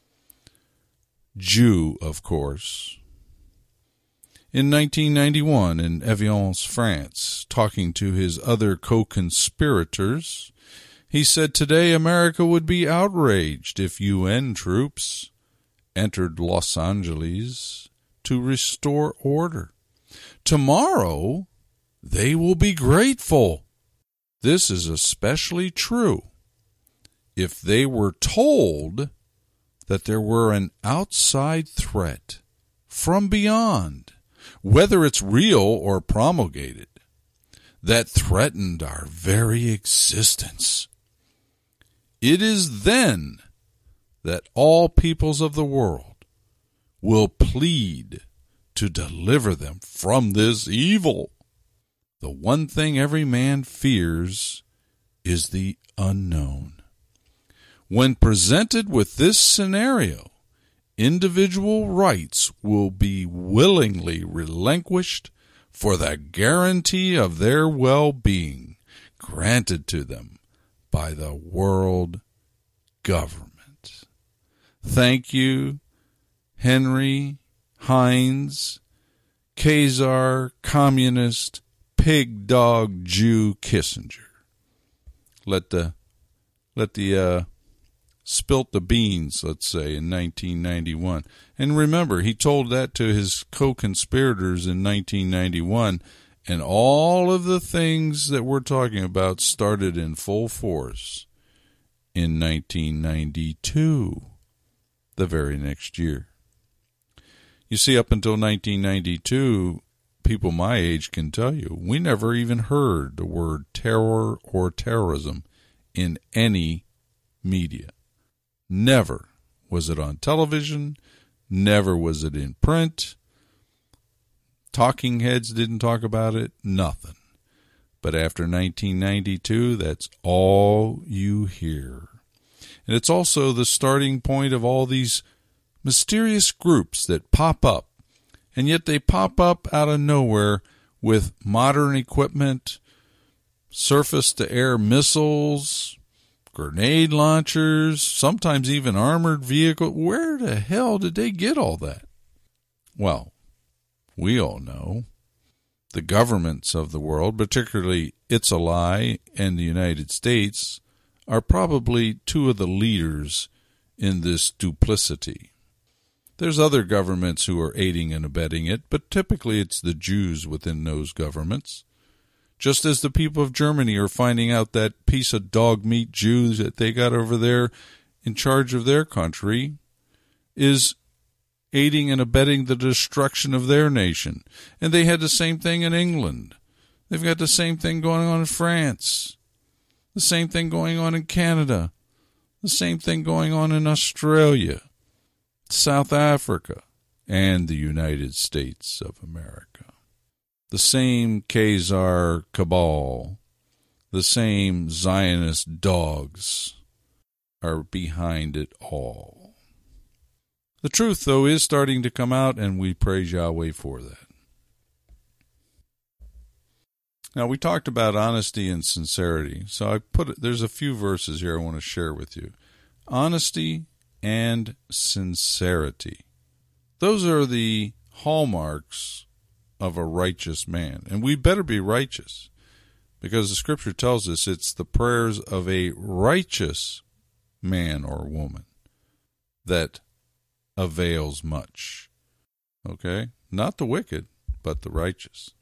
Jew, of course. In 1991, in Evian, France, talking to his other co-conspirators, he said today America would be outraged if UN troops entered Los Angeles to restore order. Tomorrow, they will be grateful. This is especially true if they were told that there were an outside threat from beyond, whether it's real or promulgated, that threatened our very existence. It is then that all peoples of the world will plead to deliver them from this evil. The one thing every man fears is the unknown. When presented with this scenario, individual rights will be willingly relinquished for the guarantee of their well-being granted to them by the world government. Thank you, Henry Heinz, Khazar, communist, pig dog Jew Kissinger. Let the spilt the beans, let's say, in 1991. And remember, he told that to his co-conspirators in 1991, and all of the things that we're talking about started in full force in 1992, the very next year. You see, up until 1992, people my age can tell you, we never even heard the word terror or terrorism in any media. Never was it on television. Never was it in print. Talking heads didn't talk about it. Nothing. But after 1992, that's all you hear. And it's also the starting point of all these mysterious groups that pop up. And yet they pop up out of nowhere with modern equipment, surface-to-air missiles, grenade launchers, sometimes even armored vehicles. Where the hell did they get all that? Well, we all know. The governments of the world, particularly its ally and the United States, are probably two of the leaders in this duplicity. There's other governments who are aiding and abetting it, but typically it's the Jews within those governments. Just as the people of Germany are finding out that piece of dog meat Jews that they got over there in charge of their country is aiding and abetting the destruction of their nation. And they had the same thing in England. They've got the same thing going on in France. The same thing going on in Canada. The same thing going on in Australia, South Africa, and the United States of America. the same Khazar cabal, the same Zionist dogs are behind it all. The truth, though, is starting to come out, and we praise Yahweh for that. Now, we talked about honesty and sincerity, so there's a few verses here I want to share with you. Honesty and sincerity. Those are the hallmarks of a righteous man, and we better be righteous, because the Scripture tells us it's the prayers of a righteous man or woman that avails much. Okay? Not the wicked, but the righteous.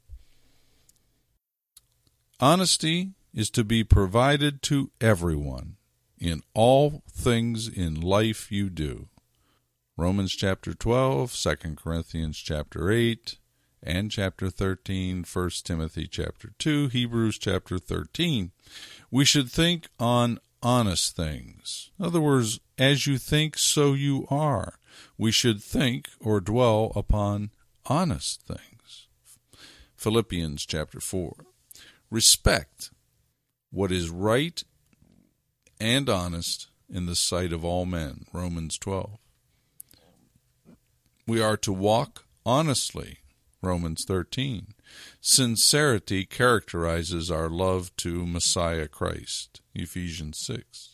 Honesty is to be provided to everyone in all things in life you do. Romans chapter 12, 2 Corinthians chapter 8, and chapter 13, 1 Timothy chapter 2, Hebrews chapter 13. We should think on honest things. In other words, as you think, so you are. We should think or dwell upon honest things. Philippians chapter 4. Respect what is right and honest in the sight of all men. Romans 12. We are to walk honestly. Romans 13. Sincerity characterizes our love to Messiah Christ. Ephesians 6.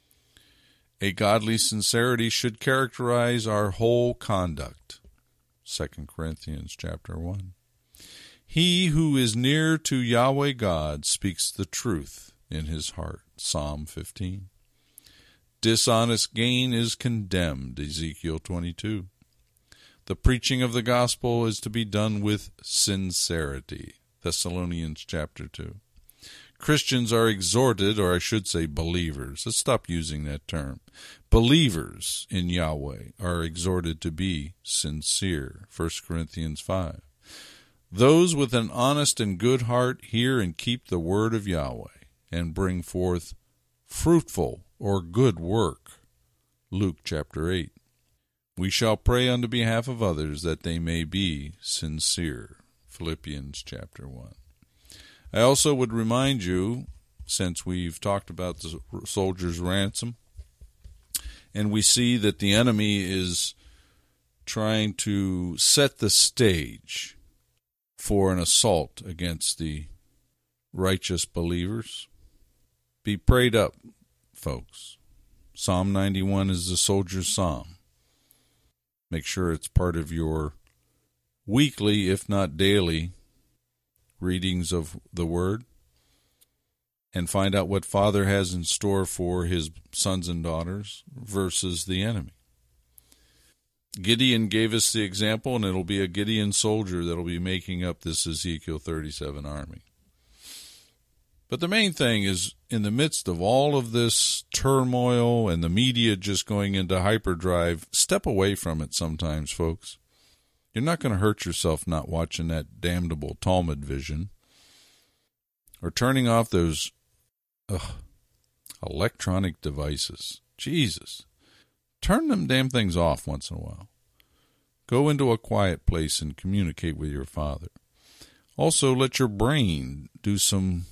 A godly sincerity should characterize our whole conduct. 2 Corinthians chapter 1. He who is near to Yahweh God speaks the truth in his heart. Psalm 15. Dishonest gain is condemned. Ezekiel 22. The preaching of the gospel is to be done with sincerity. Thessalonians chapter 2. Christians are exhorted, or I should say believers. Let's stop using that term. Believers in Yahweh are exhorted to be sincere. 1 Corinthians 5. Those with an honest and good heart hear and keep the word of Yahweh and bring forth fruitful or good work. Luke chapter 8. We shall pray on the behalf of others that they may be sincere. Philippians chapter 1. I also would remind you, since we've talked about the soldier's ransom, and we see that the enemy is trying to set the stage for an assault against the righteous believers. Be prayed up, folks. Psalm 91 is the soldier's psalm. Make sure it's part of your weekly, if not daily, readings of the Word, and find out what Father has in store for his sons and daughters versus the enemy. Gideon gave us the example, and it'll be a Gideon soldier that'll be making up this Ezekiel 37 army. But the main thing is, in the midst of all of this turmoil and the media just going into hyperdrive, step away from it sometimes, folks. You're not going to hurt yourself not watching that damnable Talmud vision or turning off those electronic devices. Jesus. Turn them damn things off once in a while. Go into a quiet place and communicate with your Father. Also, let your brain do some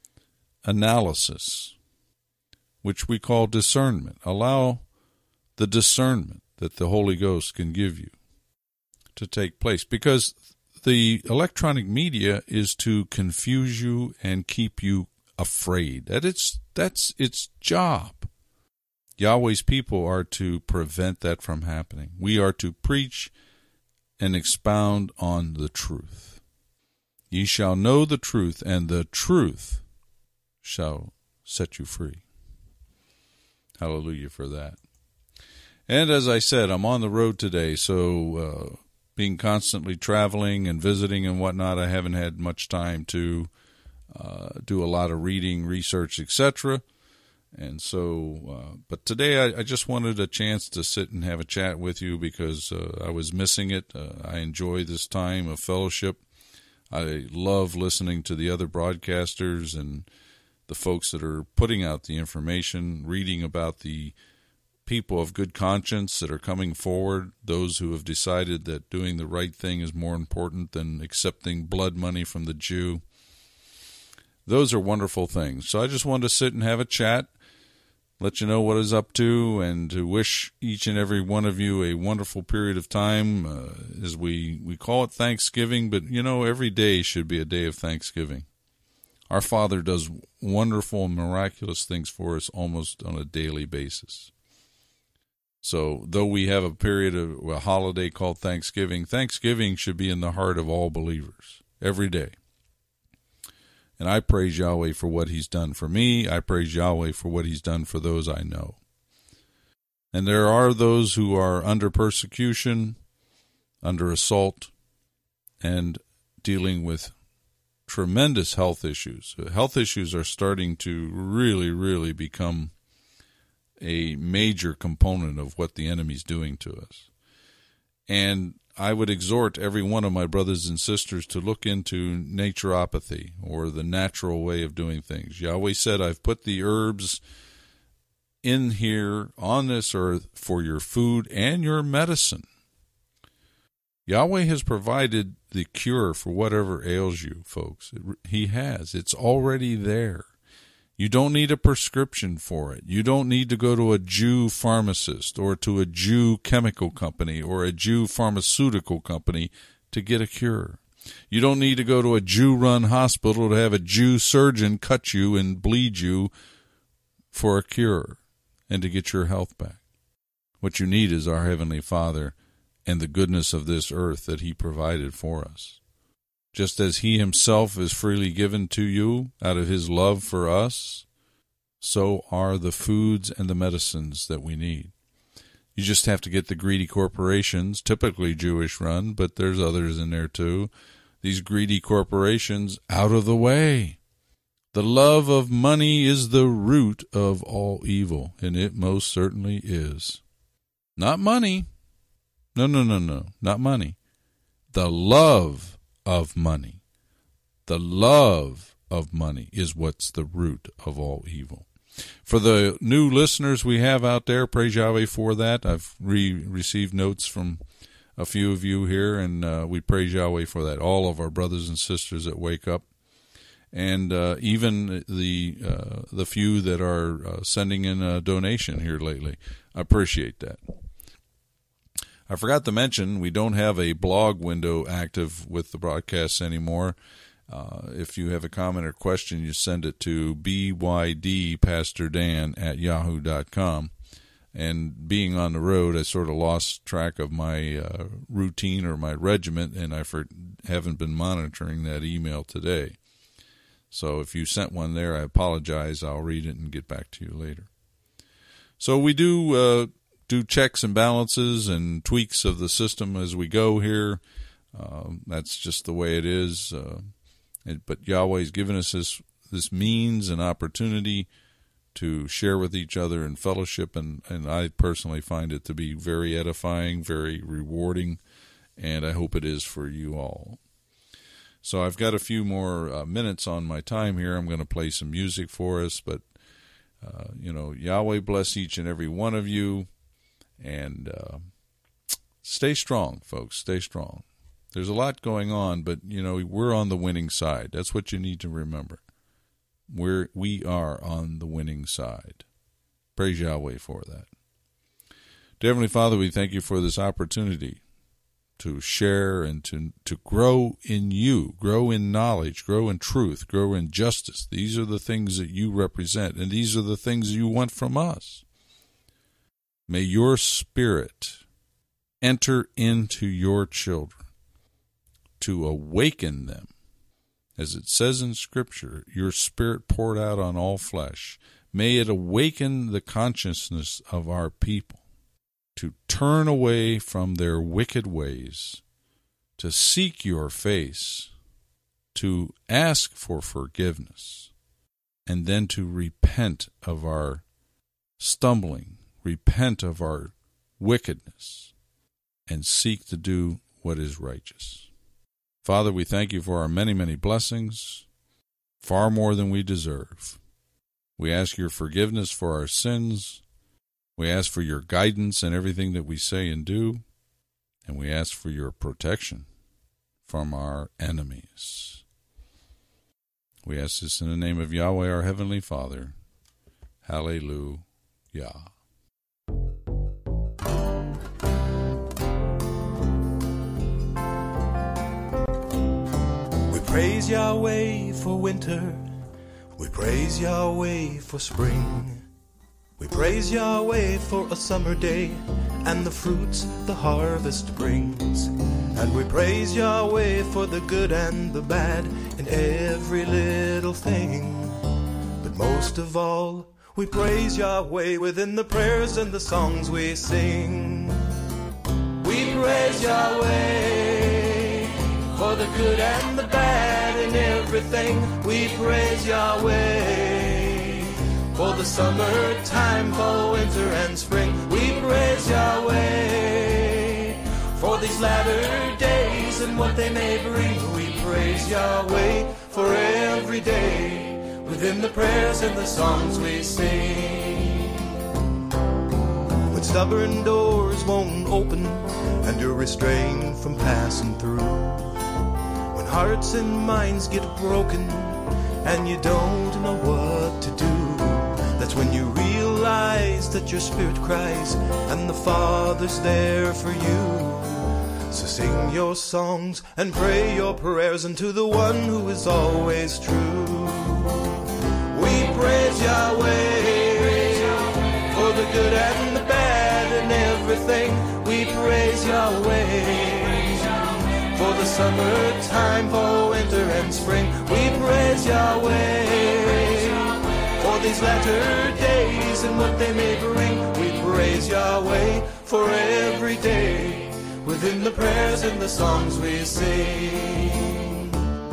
analysis, which we call discernment. Allow the discernment that the Holy Ghost can give you to take place, because the electronic media is to confuse you and keep you afraid. That's its job. Yahweh's people are to prevent that from happening. We are to preach and expound on the truth. Ye shall know the truth, and the truth shall set you free. Hallelujah for that. And as I said, I'm on the road today, so being constantly traveling and visiting and whatnot, I haven't had much time to do a lot of reading, research, etc. And so, but today I just wanted a chance to sit and have a chat with you because I was missing it. I enjoy this time of fellowship. I love listening to the other broadcasters and the folks that are putting out the information, reading about the people of good conscience that are coming forward, those who have decided that doing the right thing is more important than accepting blood money from the Jew. Those are wonderful things. So I just wanted to sit and have a chat, let you know what is up to, and to wish each and every one of you a wonderful period of time as we call it Thanksgiving, but every day should be a day of Thanksgiving. Our Father does wonderful and miraculous things for us almost on a daily basis. So though we have a period of a holiday called Thanksgiving, Thanksgiving should be in the heart of all believers every day. And I praise Yahweh for what he's done for me. I praise Yahweh for what he's done for those I know. And there are those who are under persecution, under assault, and dealing with tremendous health issues. Health issues are starting to really, really become a major component of what the enemy's doing to us. And I would exhort every one of my brothers and sisters to look into naturopathy, or the natural way of doing things. Yahweh said, I've put the herbs in here on this earth for your food and your medicine. Yahweh has provided the cure for whatever ails you, folks. He has. It's already there. You don't need a prescription for it. You don't need to go to a Jew pharmacist or to a Jew chemical company or a Jew pharmaceutical company to get a cure. You don't need to go to a Jew-run hospital to have a Jew surgeon cut you and bleed you for a cure and to get your health back. What you need is our Heavenly Father and the goodness of this earth that he provided for us. Just as he himself is freely given to you out of his love for us, so are the foods and the medicines that we need. You just have to get the greedy corporations, typically Jewish run, but there's others in there too, these greedy corporations out of the way. The love of money is the root of all evil, and it most certainly is. Not money. No, not money. The love of money. The love of money is what's the root of all evil. For the new listeners we have out there, praise Yahweh for that. I've received notes from a few of you here, and we praise Yahweh for that. All of our brothers and sisters that wake up, and even the few that are sending in a donation here lately. I appreciate that. I forgot to mention, we don't have a blog window active with the broadcasts anymore. If you have a comment or question, you send it to bydpastordan@yahoo.com. And being on the road, I sort of lost track of my routine or my regiment, and I haven't been monitoring that email today. So if you sent one there, I apologize. I'll read it and get back to you later. So we do checks and balances and tweaks of the system as we go here. That's just the way it is. But Yahweh's given us this means and opportunity to share with each other in fellowship, and I personally find it to be very edifying, very rewarding, and I hope it is for you all. So I've got a few more minutes on my time here. I'm going to play some music for us, but Yahweh bless each and every one of you. And stay strong, folks. Stay strong. There's a lot going on, but, we're on the winning side. That's what you need to remember. We are on the winning side. Praise Yahweh for that. Dear Heavenly Father, we thank you for this opportunity to share and to grow in you, grow in knowledge, grow in truth, grow in justice. These are the things that you represent, and these are the things you want from us. May your Spirit enter into your children to awaken them. As it says in Scripture, your Spirit poured out on all flesh. May it awaken the consciousness of our people to turn away from their wicked ways, to seek your face, to ask for forgiveness, and then to repent of our stumbling, repent of our wickedness, and seek to do what is righteous. Father, we thank you for our many, many blessings, far more than we deserve. We ask your forgiveness for our sins. We ask for your guidance in everything that we say and do, and we ask for your protection from our enemies. We ask this in the name of Yahweh, our Heavenly Father. Hallelujah. We praise Yahweh for winter. We praise Yahweh for spring. We praise Yahweh for a summer day and the fruits the harvest brings. And we praise Yahweh for the good and the bad in every little thing. But most of all, we praise Yahweh within the prayers and the songs we sing. We praise Yahweh for the good and the bad in everything. We praise Yahweh for the summertime, fall, winter, and spring. We praise Yahweh for these latter days and what they may bring. We praise Yahweh for every day within the prayers and the songs we sing. When stubborn doors won't open and you're restrained from passing through, when hearts and minds get broken and you don't know what to do, that's when you realize that your spirit cries and the Father's there for you. So sing your songs and pray your prayers unto the one who is always true. We praise Yahweh for the good and the bad and everything. We praise Yahweh for the summertime, fall, winter, and spring. We praise Yahweh for these latter days and what they may bring. We praise Yahweh for every day within the prayers and the songs we sing.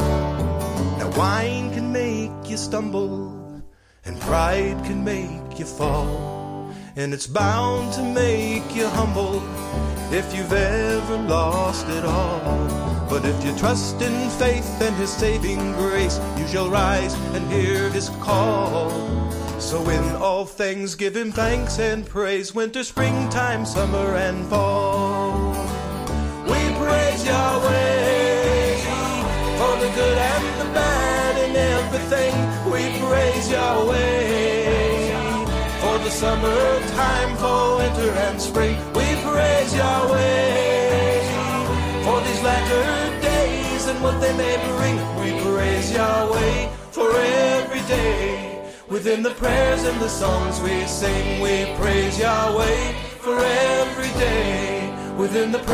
Now wine can make you stumble and pride can make you fall, and it's bound to make you humble if you've ever lost it all. But if you trust in faith and His saving grace, you shall rise and hear His call. So in all things give Him thanks and praise, winter, springtime, summer, and fall. We praise Yahweh for the good and the bad in everything. We praise Yahweh for the summertime, fall, winter, and spring. We praise Yahweh for these latter days and what they may bring. We praise Yahweh for every day within the prayers and the songs we sing. We praise Yahweh for every day within the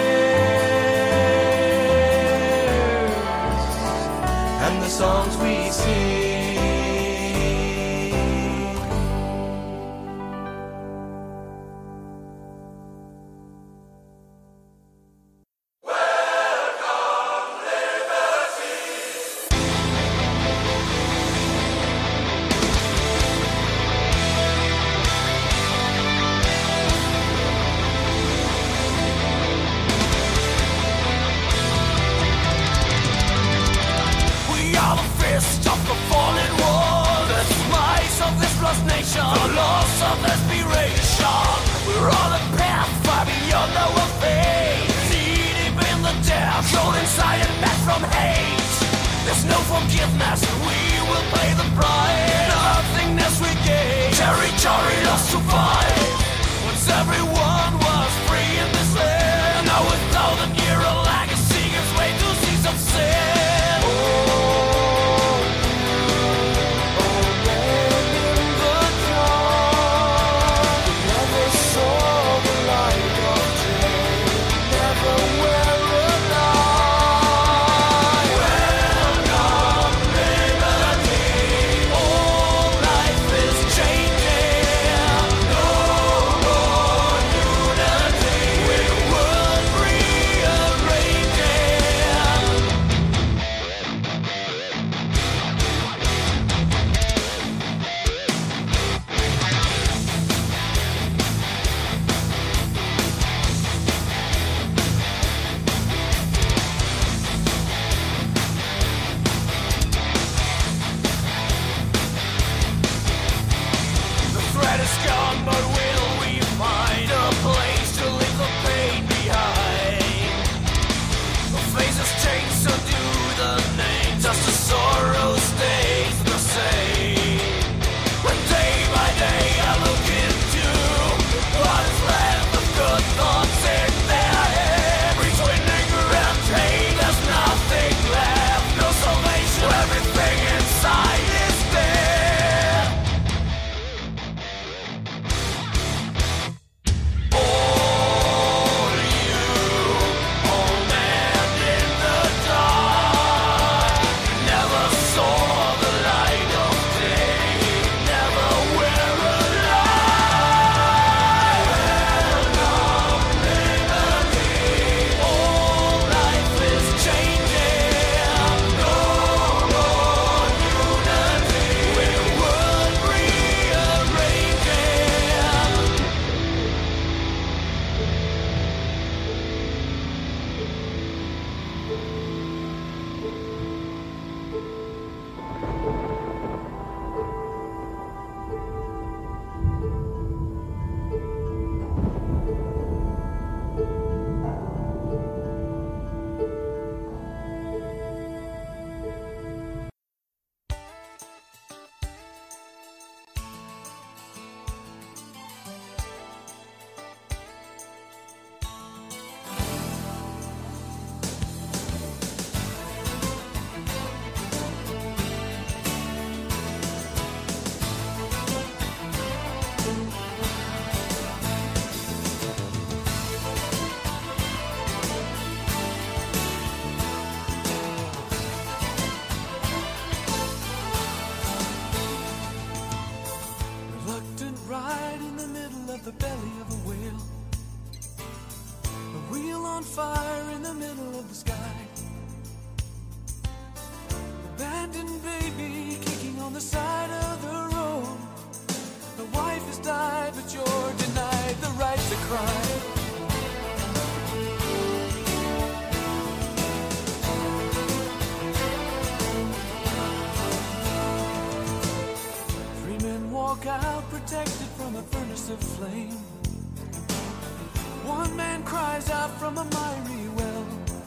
prayers and the songs we sing. protected from a furnace of flame. One man cries out from a miry well.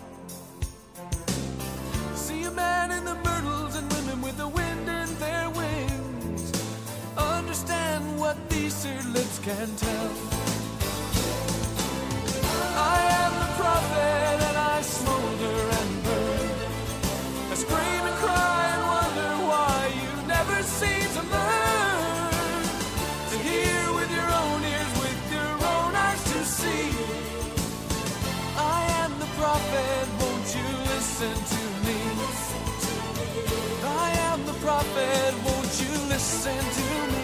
See a man in the myrtles and women with the wind in their wings. Understand what these seared lips can tell. I am the prophet and I smolder and burn. I scream and cry and wonder why you never seem to learn. To hear with your own ears, with your own eyes to see. I am the prophet, won't you listen to me? I am the prophet, won't you listen to me?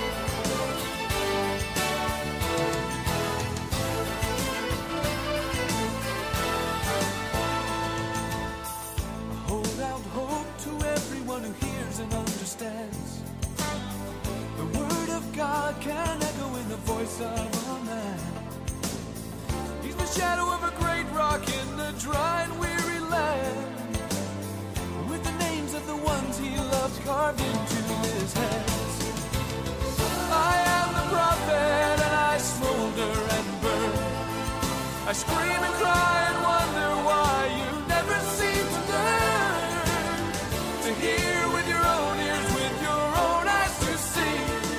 Who hears and understands. The word of God can echo in the voice of a man. He's the shadow of a great rock in the dry and weary land, with the names of the ones he loves carved into his hands. I am the prophet and I smolder and burn. I scream and cry and wonder why you never seem to learn. To hear with your own ears, with your own eyes to see.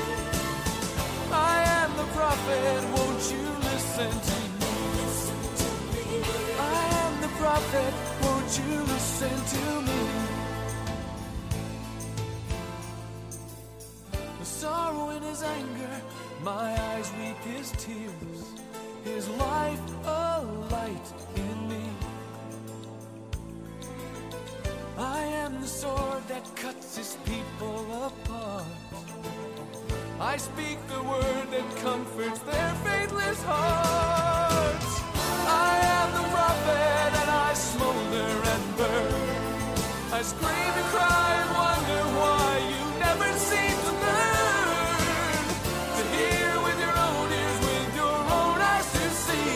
I am the prophet, won't you listen to me? I am the prophet, won't you listen to me? The sorrow in his anger, my eyes weep his tears. His life a light in me. I am the sword that cuts his people apart. I speak the word that comforts their faithless hearts. I am the prophet and I smolder and burn. I scream and cry and wonder why you never seem to learn. To hear with your own ears, with your own eyes to see.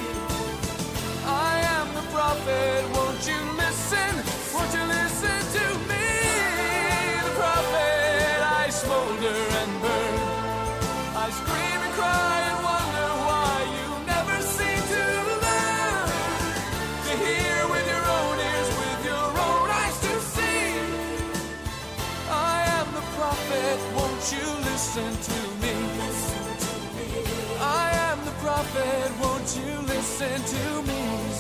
I am the prophet, won't you listen? Won't you listen to me? The prophet, I smolder and burn. I scream and cry and wonder why you never seem to learn. To hear with your own ears, with your own eyes to see. I am the prophet, won't you listen to me? I am the prophet, won't you listen to me?